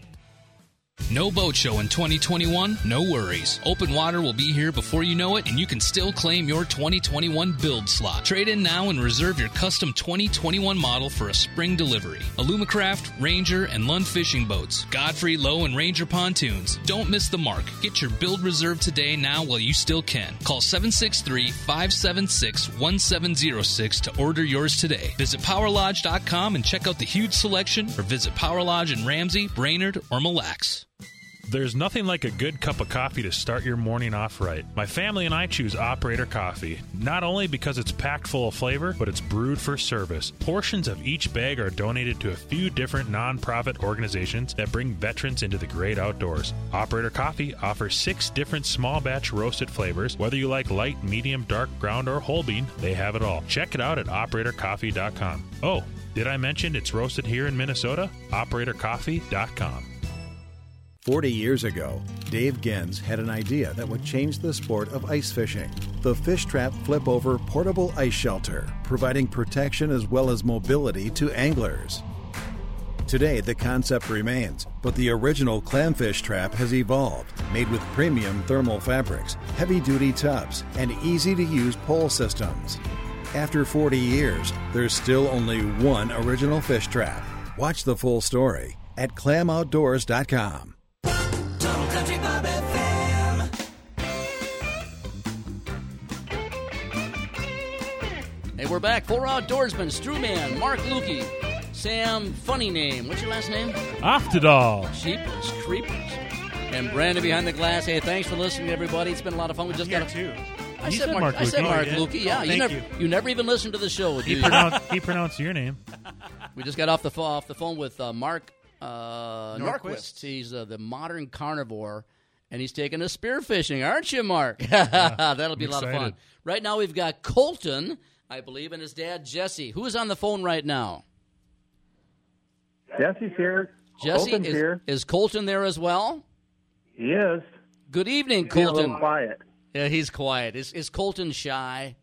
D: No boat show in twenty twenty-one? No worries. Open Water will be here before you know it, and you can still claim your twenty twenty-one build slot. Trade in now and reserve your custom twenty twenty-one model for a spring delivery. Alumacraft, Ranger, and Lund fishing boats. Godfrey, Lowe, and Ranger pontoons. Don't miss the mark. Get your build reserved today now while you still can. Call seven six three, five seven six, one seven zero six to order yours today. Visit power lodge dot com and check out the huge selection, or visit Power Lodge in Ramsey, Brainerd, or Mille Lacs.
B: There's nothing like a good cup of coffee to start your morning off right. My family and I choose Operator Coffee, not only because it's packed full of flavor, but it's brewed for service. Portions of each bag are donated to a few different nonprofit organizations that bring veterans into the great outdoors. Operator Coffee offers six different small batch roasted flavors. Whether you like light, medium, dark, ground, or whole bean, they have it all. Check it out at operator coffee dot com. Oh, did I mention it's roasted here in Minnesota? operator coffee dot com.
G: Forty years ago, Dave Gens had an idea that would change the sport of ice fishing. The Fish Trap Flip-Over Portable Ice Shelter, providing protection as well as mobility to anglers. Today, the concept remains, but the original clamfish trap has evolved, made with premium thermal fabrics, heavy-duty tubs, and easy-to-use pole systems. After forty years, there's still only one original fish trap. Watch the full story at clam outdoors dot com.
J: Total Country Bob F M.
A: Hey, we're back. Four outdoorsmen, Strewman, Mark Lukey, Sam, funny name. What's your last name?
B: Aftadal.
A: Sheepers, Creepers. And Brandon behind the glass. Hey, thanks for listening, everybody. It's been a lot of fun. We just
C: Here
A: got
C: too.
A: I
B: You
A: said
B: said
A: Mark,
B: Mark
A: I said
B: Lukey.
A: Mark
C: Oh, you
A: Lukey.
C: did?
A: Yeah,
C: Oh,
A: you
C: thank
A: never
C: you.
A: you never even listened to the show.
B: He
A: do you?
B: pronounced, he pronounced your name.
A: We just got off the phone, off the phone with uh, Mark uh,
C: Norquist.
A: Norquist. He's uh, the modern carnivore, and he's taking us spearfishing, aren't you, Mark? That'll be
B: I'm
A: a lot of
B: excited.
A: fun. Right now, we've got Colton, I believe, and his dad Jesse. Who is on the phone right now?
N: Jesse's here.
A: Jesse
N: Colton's
A: is,
N: here.
A: is Colton there as well?
N: He is.
A: Good evening,
N: He's being a
A: Colton.
N: little quiet.
A: Yeah, he's quiet. Is is Colton shy?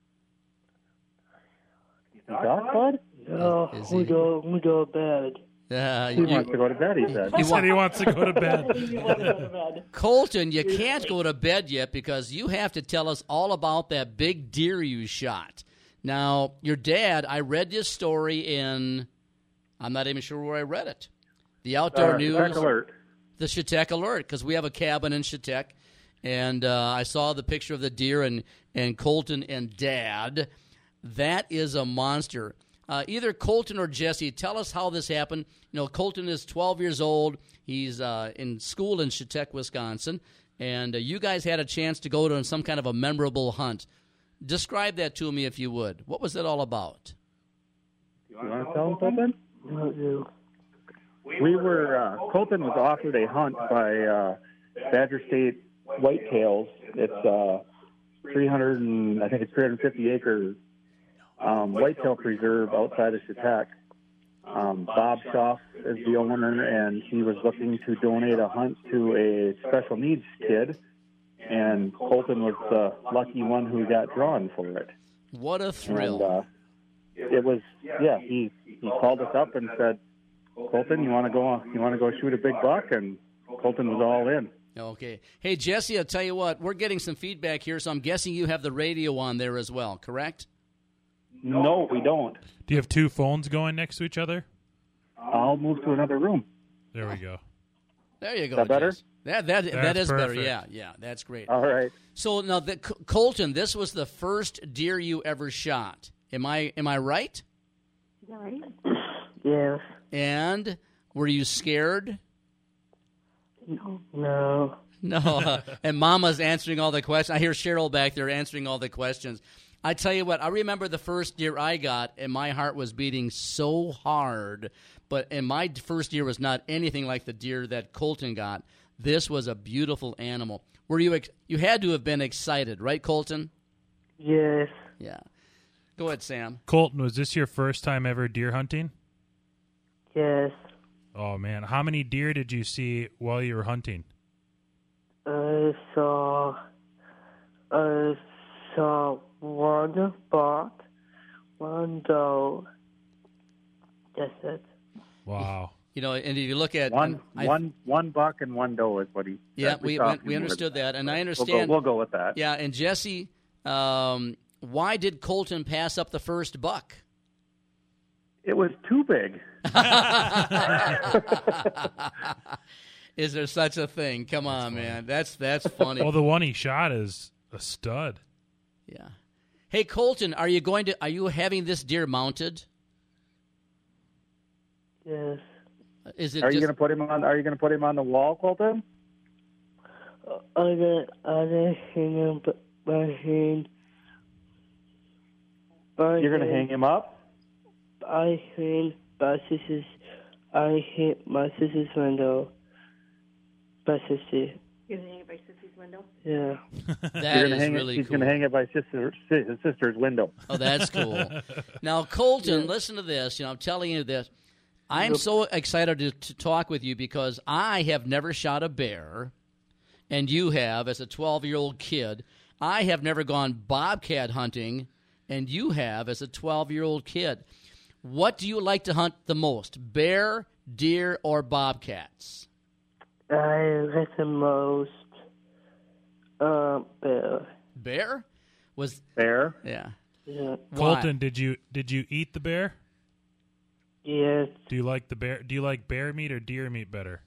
N: You talk, bud?
O: No,
A: Is
O: we
A: he?
O: go, we go to bed.
A: Uh,
N: He
A: you-
N: wants to go to bed, he said.
B: He said he wants to go to bed.
O: He wants to go to bed.
A: Colton, you can't go to bed yet because you have to tell us all about that big deer you shot. Now, your dad, I read this story in, I'm not even sure where I read it. The Outdoor
N: Uh,
A: News.
N: Check alert.
A: The Chetek Alert, because we have a cabin in Chetek. And uh, I saw the picture of the deer and, and Colton and Dad. That is a monster. Uh, either Colton or Jesse, tell us how this happened. You know, Colton is twelve years old. He's uh, in school in Chetek, Wisconsin. And uh, you guys had a chance to go to some kind of a memorable hunt. Describe that to me, if you would. What was it all about?
N: You want to tell him something?
O: No, you.
N: We were, uh, Colton was offered a hunt by uh, Badger State Whitetails. It's uh, three hundred and, I think it's three hundred fifty acre um, whitetail preserve outside of Chetek. Um, Bob Schaff is the owner, and he was looking to donate a hunt to a special needs kid, and Colton was the lucky one who got drawn for it.
A: What a thrill.
N: And, uh, it was, yeah, he, he called us up and said, Colton, you want to go, you want to go shoot a big buck? And Colton was all in.
A: Okay. Hey, Jesse, I'll tell you what. We're getting some feedback here, so I'm guessing you have the radio on there as well, correct?
N: No, we don't.
B: Do you have two phones going next to each other?
N: I'll move to another room.
B: There we go.
A: There you go.
N: Is that better?
A: Jess. That that
B: That's
A: that is better.
B: perfect.
A: Yeah, yeah, that's great.
N: All right.
A: So now, the, Colton, this was the first deer you ever shot. Am I am I right?
O: Right. Yes.
A: And were you scared?
O: No. No.
A: No. And Mama's answering all the questions. I hear Cheryl back there answering all the questions. I tell you what, I remember the first deer I got, and my heart was beating so hard. But and my first deer was not anything like the deer that Colton got. This was a beautiful animal. Were you ex- you had to have been excited, right, Colton?
O: Yes.
A: Yeah. Go ahead, Sam.
B: Colton, was this your first time ever deer hunting?
O: Yes.
B: Oh, man. How many deer did you see while you were hunting?
O: I saw, I saw one buck, one doe. That's it.
B: Wow.
A: You know, and if you look at
N: One,
A: I,
N: one, one buck and one doe is what he.
A: yeah,
N: that
A: we
N: talked
A: we, we
N: him
A: understood
N: with.
A: that, and I
N: We'll
A: understand.
N: go, we'll go with that.
A: Yeah, and Jesse, um, why did Colton pass up the first buck?
N: It was too big.
A: Is there such a thing? Come on, man. That's that's funny.
B: Well, the one he shot is a stud.
A: Yeah. Hey, Colton, are you going to? Are you having this deer mounted?
O: Yes.
A: Is it?
N: Are you
A: just,
N: going to put him on? Are you going to put him on the wall, Colton?
O: I got, I got hang him by hand. By
N: You're going to
O: hand.
N: hang him up?
O: I hang my sister's. I hit my sister's window. My sister.
P: You're going to hang it by Sissy's window?
O: Yeah.
A: That
N: You're gonna
A: is
N: hang
A: really
N: it, He's
A: cool.
N: going to hang it by sister, his sister's window.
A: Oh, that's cool. Now, Colton, listen to this. You know, I'm telling you this. I'm so excited to, to talk with you because I have never shot a bear, and you have as a twelve-year-old kid. I have never gone bobcat hunting, and you have as a twelve-year-old kid. What do you like to hunt the most, bear, deer, or bobcats?
O: I like the most uh, bear.
A: Bear? Was
N: Bear?
A: Yeah.
O: Yeah.
B: Colton, did you did you eat the bear?
O: Yes.
B: Do you like the bear? Do you like bear meat or deer meat better?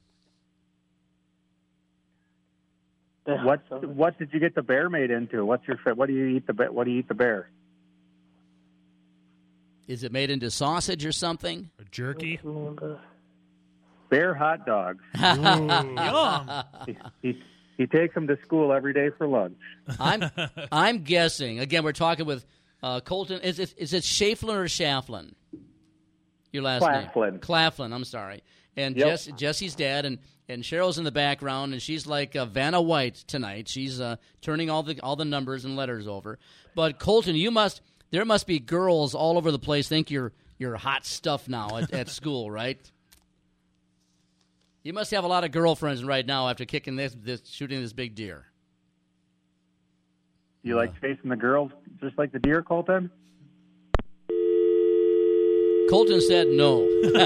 N: What What did you get the bear made into? What's your fa- What do you eat the ba- What do you eat the bear?
A: Is it made into sausage or something?
B: Or jerky?
N: Bear hot dogs.
A: Yum.
N: He, he he takes them to school every day for lunch.
A: I'm I'm guessing. Again, we're talking with uh, Colton. Is it is it Schaeflin or Schafflin? Your last
N: Claflin.
A: name? Claflin. I'm sorry. And
N: Yep.
A: Jess, Jesse's dad, and, and Cheryl's in the background, and she's like uh, Vanna White tonight. She's uh, turning all the all the numbers and letters over. But Colton, you must there must be girls all over the place think you're you're hot stuff now at, at school, right? You must have a lot of girlfriends right now after kicking this, this shooting this big deer.
N: You like chasing the girls just like the deer, Colton?
A: Colton said no.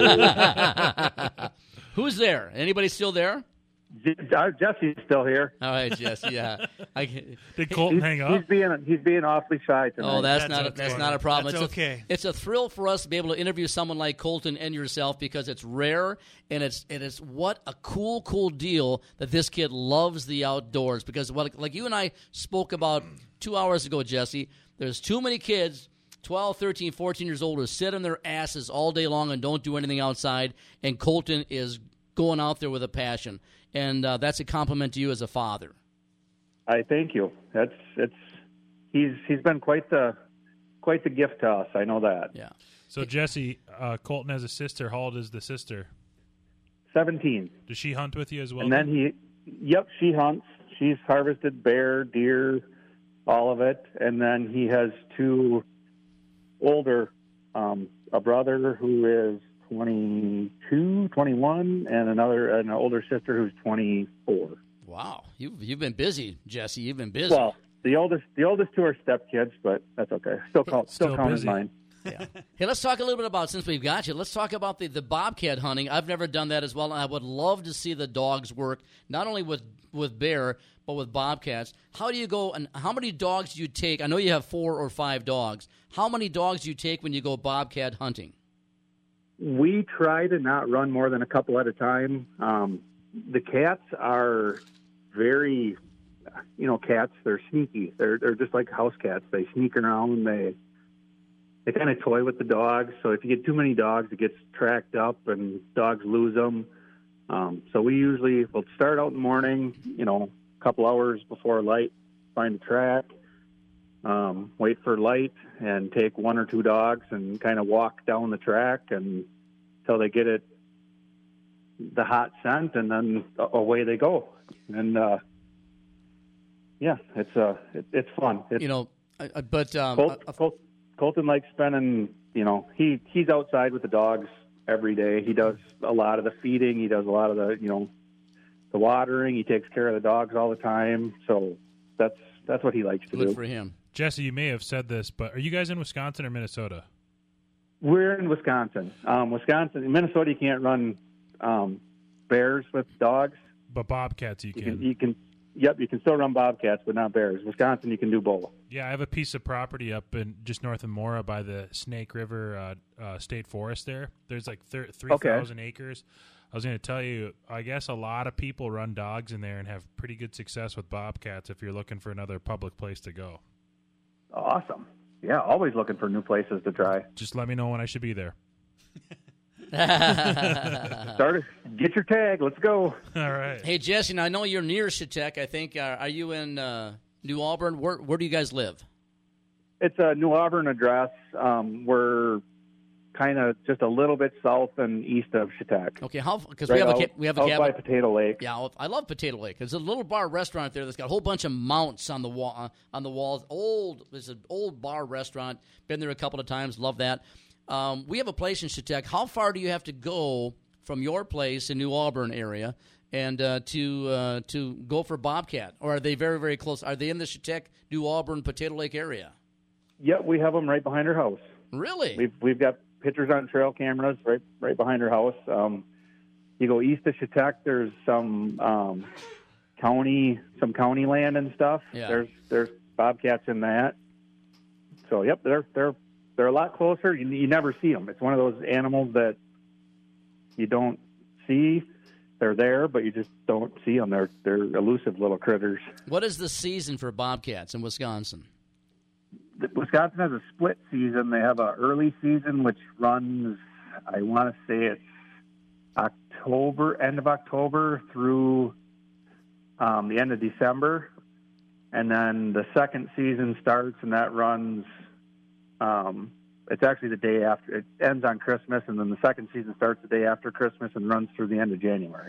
A: Who's there? Anybody still there?
N: Uh, Jesse's still here.
A: All right, Jesse. Yeah. I,
B: Did Colton
N: he's,
B: hang up?
N: He's being he's being awfully shy tonight.
A: Oh, that's,
C: That's
A: not a,
C: okay.
A: that's not a problem.
C: That's
A: it's
C: okay.
A: A, it's a thrill for us to be able to interview someone like Colton and yourself because it's rare and it's it is what a cool cool deal that this kid loves the outdoors because what like you and I spoke about two hours ago, Jesse. There's too many kids. twelve, thirteen, fourteen years old who sit on their asses all day long and don't do anything outside, and Colton is going out there with a passion. And uh, that's a compliment to you as a father.
N: I thank you. That's it's he's he's been quite the quite the gift to us. I know that.
A: Yeah.
B: So Jesse, uh, Colton has a sister. How old is the sister?
N: Seventeen.
B: Does she hunt with you as well?
N: And then he, yep, she hunts. She's harvested bear, deer, all of it. And then he has two older, um, a brother who is twenty-two, twenty-one, and another an older sister who's twenty-four.
A: Wow, you've you've been busy, Jesse. You've been busy.
N: Well, the oldest the oldest two are stepkids, but that's okay. Still count still,
B: Still
N: count as
B: busy.
N: mine.
A: Yeah. Hey, let's talk a little bit about, since we've got you, let's talk about the, the bobcat hunting. I've never done that as well, and I would love to see the dogs work, not only with, with bear, but with bobcats. How do you go, and how many dogs do you take? I know you have four or five dogs. How many dogs do you take when you go bobcat hunting?
N: We try to not run more than a couple at a time. Um, the cats are very, you know, cats. They're sneaky. They're they're just like house cats. They sneak around. They they kind of toy with the dogs. So if you get too many dogs, it gets tracked up, and dogs lose them. Um, so we usually will start out in the morning, you know, a couple hours before light, find a track, um, wait for light, and take one or two dogs and kind of walk down the track and until they get it, the hot scent, and then away they go. And uh, yeah, it's uh, it, it's fun. It's,
A: you know, uh, but um,
N: Colt,
A: uh,
N: Colt, Colton likes spending. You know, he he's outside with the dogs every day. He does a lot of the feeding. He does a lot of the, you know, the watering. He takes care of the dogs all the time. So that's that's what he likes to
A: good
N: do.
A: for him.
B: Jesse, you may have said this, but are you guys in Wisconsin or Minnesota?
N: We're in Wisconsin. Um, Wisconsin, in Minnesota, you can't run um, bears with dogs.
B: But bobcats you can.
N: You can, you can. Yep, you can still run bobcats, but not bears. Wisconsin, you can do both.
B: Yeah, I have a piece of property up in just north of Mora by the Snake River uh, uh, State Forest there. There's like three thousand okay. acres. I was going to tell you, I guess a lot of people run dogs in there and have pretty good success with bobcats if you're looking for another public place to go.
N: Awesome. Yeah, always looking for new places to try.
B: Just let me know when I should be there.
N: Start, get your tag. Let's go.
B: All right.
A: Hey, Jesse, now I know you're near Chetek. I think. Uh, are you in uh, New Auburn? Where Where do you guys live?
N: It's a New Auburn address. Um, we're kind of just a little bit south and east of Chetek.
A: Okay, how? Because
N: right
A: we have
N: out,
A: a we have a
N: out
A: cabin
N: by Potato Lake.
A: Yeah, I love Potato Lake. There's a little bar restaurant there that's got a whole bunch of mounts on the wall uh, on the walls. Old, it's an old bar restaurant. Been there a couple of times. Love that. Um, we have a place in Chetek. How far do you have to go from your place in New Auburn area and uh, to uh, to go for bobcat? Or are they very, very close? Are they in the Chetek, New Auburn, Potato Lake area?
N: Yep, we have them right behind our house.
A: Really?
N: We've we've got pictures on trail cameras right right behind our house. Um, you go east of Chetek, there's some um, county some county land and stuff.
A: Yeah.
N: There's there's bobcats in that. So yep, they're they're. They're a lot closer. You, you never see them. It's one of those animals that you don't see. They're there, but you just don't see them. They're they're elusive little critters.
A: What is the season for bobcats in Wisconsin?
N: The, Wisconsin has a split season. They have an early season, which runs, I want to say it's October, end of October through um, the end of December. And then the second season starts, and that runs... Um, it's actually the day after. It ends on Christmas, and then the second season starts the day after Christmas and runs through the end of January.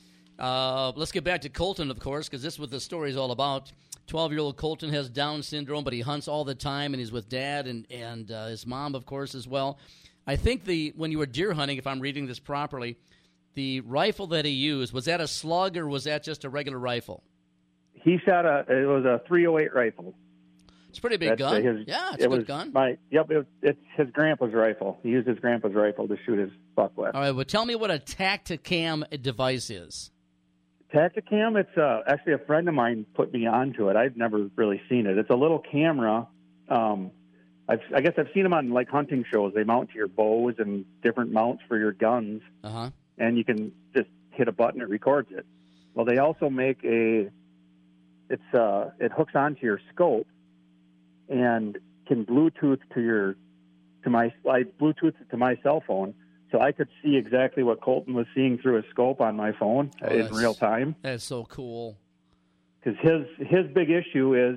A: Uh, let's get back to Colton, of course, because this is what the story is all about. twelve-year-old Colton has Down syndrome, but he hunts all the time, and he's with Dad and, and uh, his mom, of course, as well. I think the when you were deer hunting, if I'm reading this properly, the rifle that he used, was that a slug or was that just a regular rifle?
N: He shot a, it was a three oh eight rifle.
A: It's a pretty big
N: That's,
A: gun.
N: uh, his,
A: yeah, it's
N: it
A: a good
N: was
A: gun.
N: My, yep, it, it's his grandpa's rifle. He used his grandpa's rifle to shoot his buck with.
A: All right, well, tell me what a Tacticam device is.
N: Tacticam, it's uh, actually a friend of mine put me onto it. I've never really seen it. It's a little camera. Um, I've, I guess I've seen them on like hunting shows. They mount to your bows and different mounts for your guns,
A: uh-huh.
N: and you can just hit a button, it records it. Well, they also make a. It's uh, it hooks onto your scope. And can Bluetooth to your to my I Bluetooth to my cell phone, so I could see exactly what Colton was seeing through his scope on my phone
A: oh,
N: in real time.
A: That's so cool.
N: Because his his big issue is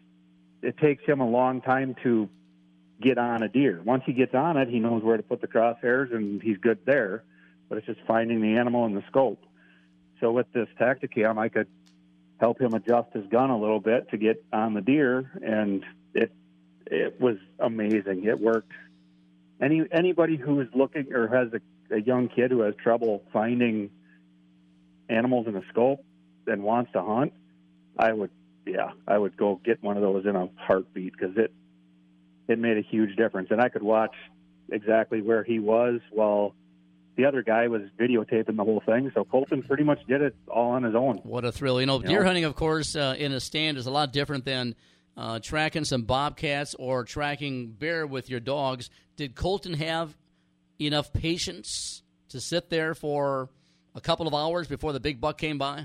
N: it takes him a long time to get on a deer. Once he gets on it, he knows where to put the crosshairs, and he's good there. But it's just finding the animal in the scope. So with this Tacticam, I could help him adjust his gun a little bit to get on the deer, and it it was amazing. It worked. Any anybody who is looking or has a, a young kid who has trouble finding animals in a scope and wants to hunt, I would yeah I would go get one of those in a heartbeat, because it it made a huge difference. And I could watch exactly where he was while the other guy was videotaping the whole thing. So Colton pretty much did it all on his own.
A: What a thrill. You know,
N: You
A: deer
N: know?
A: hunting, of course, uh, in a stand is a lot different than uh, tracking some bobcats or tracking bear with your dogs. Did Colton have enough patience to sit there for a couple of hours before the big buck came by?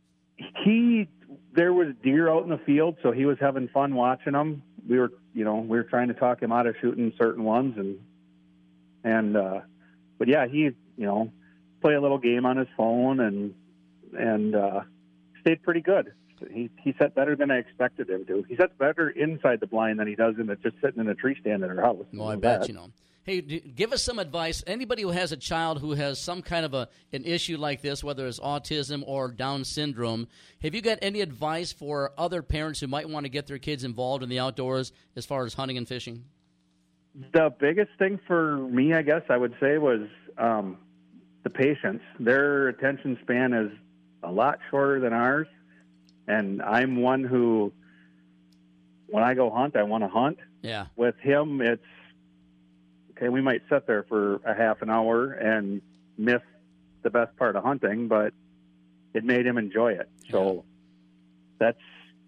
N: He there was deer out in the field, so he was having fun watching them. We were, you know, we were trying to talk him out of shooting certain ones, and and uh, but yeah, he, you know, play a little game on his phone and and uh, stayed pretty good. He he set better than I expected him to. He sets better inside the blind than he does in it just sitting in a tree stand at our house.
A: Well, I bet, you know. Hey, d- give us some advice. Anybody who has a child who has some kind of a an issue like this, whether it's autism or Down syndrome, have you got any advice for other parents who might want to get their kids involved in the outdoors as far as hunting and fishing?
N: The biggest thing for me, I guess I would say, was um, the patience. Their attention span is a lot shorter than ours, and I'm one who, when I go hunt, I want to hunt.
A: Yeah.
N: With him, it's, okay, we might sit there for a half an hour and miss the best part of hunting, but it made him enjoy it. So that's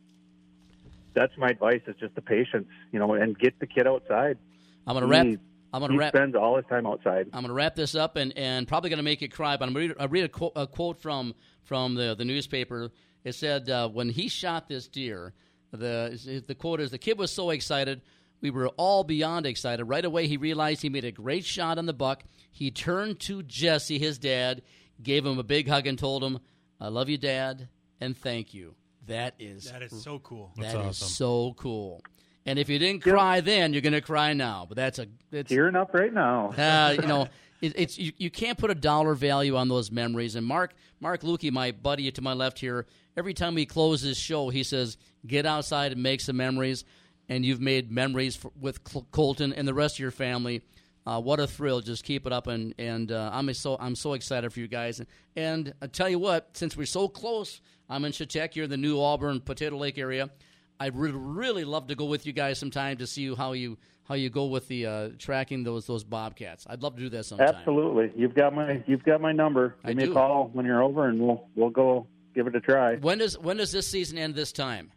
N: that's my advice, is just the patience, you know, and get the kid outside.
A: I'm going to wrap.
N: He,
A: I'm going to
N: he
A: wrap.
N: spends all his time outside.
A: I'm going to wrap this up, and, and probably going to make you cry. But I'm going to read, read a, quote, a quote from from the the newspaper. It said uh, when he shot this deer, the the quote is, "The kid was so excited. We were all beyond excited. Right away, he realized he made a great shot on the buck. He turned to Jesse, his dad, gave him a big hug, and told him, 'I love you, Dad, and thank you.'" That is
C: that is so cool.
A: That
B: That's
A: is
B: awesome.
A: so cool. And if you didn't cry then, you're going to cry now. But that's a it's,
N: tearing up right now.
A: uh, you know, it, it's you, you can't put a dollar value on those memories. And Mark Mark Lukey, my buddy to my left here, every time we close this show, he says, "Get outside and make some memories." And you've made memories for, with Col- Colton and the rest of your family. Uh, what a thrill! Just keep it up, and and uh, I'm so I'm so excited for you guys. And, and I tell you what, since we're so close, I'm in Chetek. You're in the New Auburn, Potato Lake area. I'd really, really love to go with you guys sometime to see how you how you go with the uh, tracking those those bobcats. I'd love to do that sometime.
N: Absolutely, you've got my you've got my number. Give
A: I
N: me
A: do.
N: a call when you're over, and we'll we'll go give it a try.
A: When does when does this season end? This time?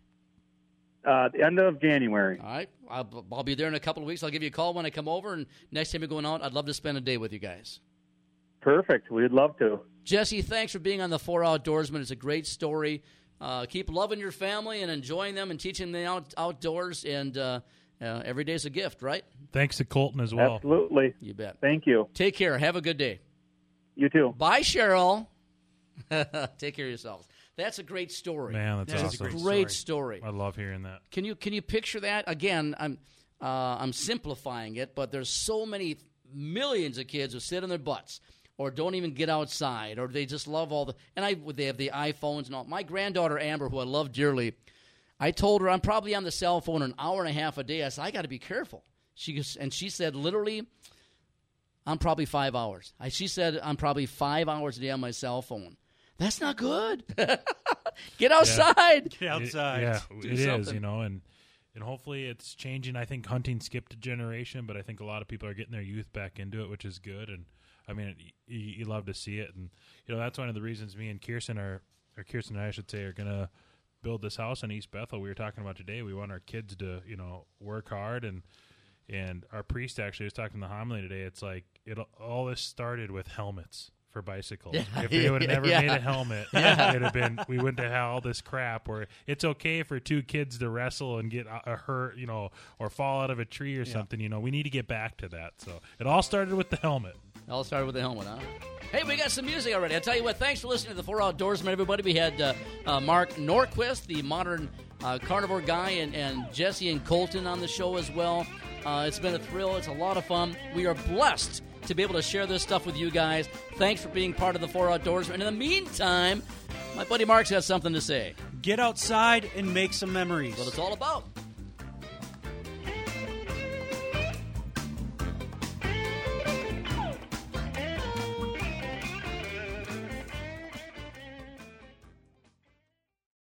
N: Uh, the end of January.
A: All right, I'll, I'll be there in a couple of weeks. I'll give you a call when I come over, and next time you're going out, I'd love to spend a day with you guys.
N: Perfect. We'd love to.
A: Jesse, thanks for being on the Four Outdoorsmen. It's a great story. Uh, keep loving your family and enjoying them and teaching them out, outdoors, and uh, uh, every day's a gift, right?
B: Thanks to Colton as well.
N: Absolutely.
A: You bet.
N: Thank you.
A: Take care. Have a good day.
N: You too.
A: Bye, Cheryl. Take care of yourselves. That's a great story.
B: Man, that's
A: That's
B: awesome.
A: a great story.
B: I love hearing that.
A: Can you can you picture that? Again, I'm uh, I'm simplifying it, but there's so many millions of kids who sit on their butts or don't even get outside, or they just love all the and I they have the iPhones and all. My granddaughter Amber, who I love dearly, I told her I'm probably on the cell phone an hour and a half a day. I said I got to be careful. She goes, and she said literally, I'm probably five hours. I, she said I'm probably five hours a day on my cell phone. That's not good. Get outside.
C: Get outside.
B: It, yeah,
A: Do
B: it is,
A: something.
B: you know, and and hopefully it's changing. I think hunting skipped a generation, but I think a lot of people are getting their youth back into it, which is good. And I mean, you, you love to see it, and you know that's one of the reasons me and Kirsten are, or Kirsten and I should say, are gonna build this house in East Bethel. We were talking about today. We want our kids to, you know, work hard, and and our priest actually was talking in the homily today. It's like it all this started with helmets for bicycles.
A: Yeah.
B: If they would have never
A: Yeah.
B: made a helmet,
A: Yeah.
B: it'd have been we wouldn't have had all this crap. Where it's okay for two kids to wrestle and get a hurt, you know, or fall out of a tree or something. You know, we need to get back to that. So it all started with the helmet.
A: It all started with the helmet, huh? Hey, we got some music already. I'll tell you what, thanks for listening to the Four Outdoorsmen, everybody. We had uh, uh, Mark Norquist, the modern uh, carnivore guy, and, and Jesse and Colton on the show as well. Uh, it's been a thrill. It's a lot of fun. We are blessed to be able to share this stuff with you guys. Thanks for being part of the Four Outdoorsmen. And in the meantime, my buddy Mark's got something to say.
C: Get outside and make some memories.
A: That's what it's all about.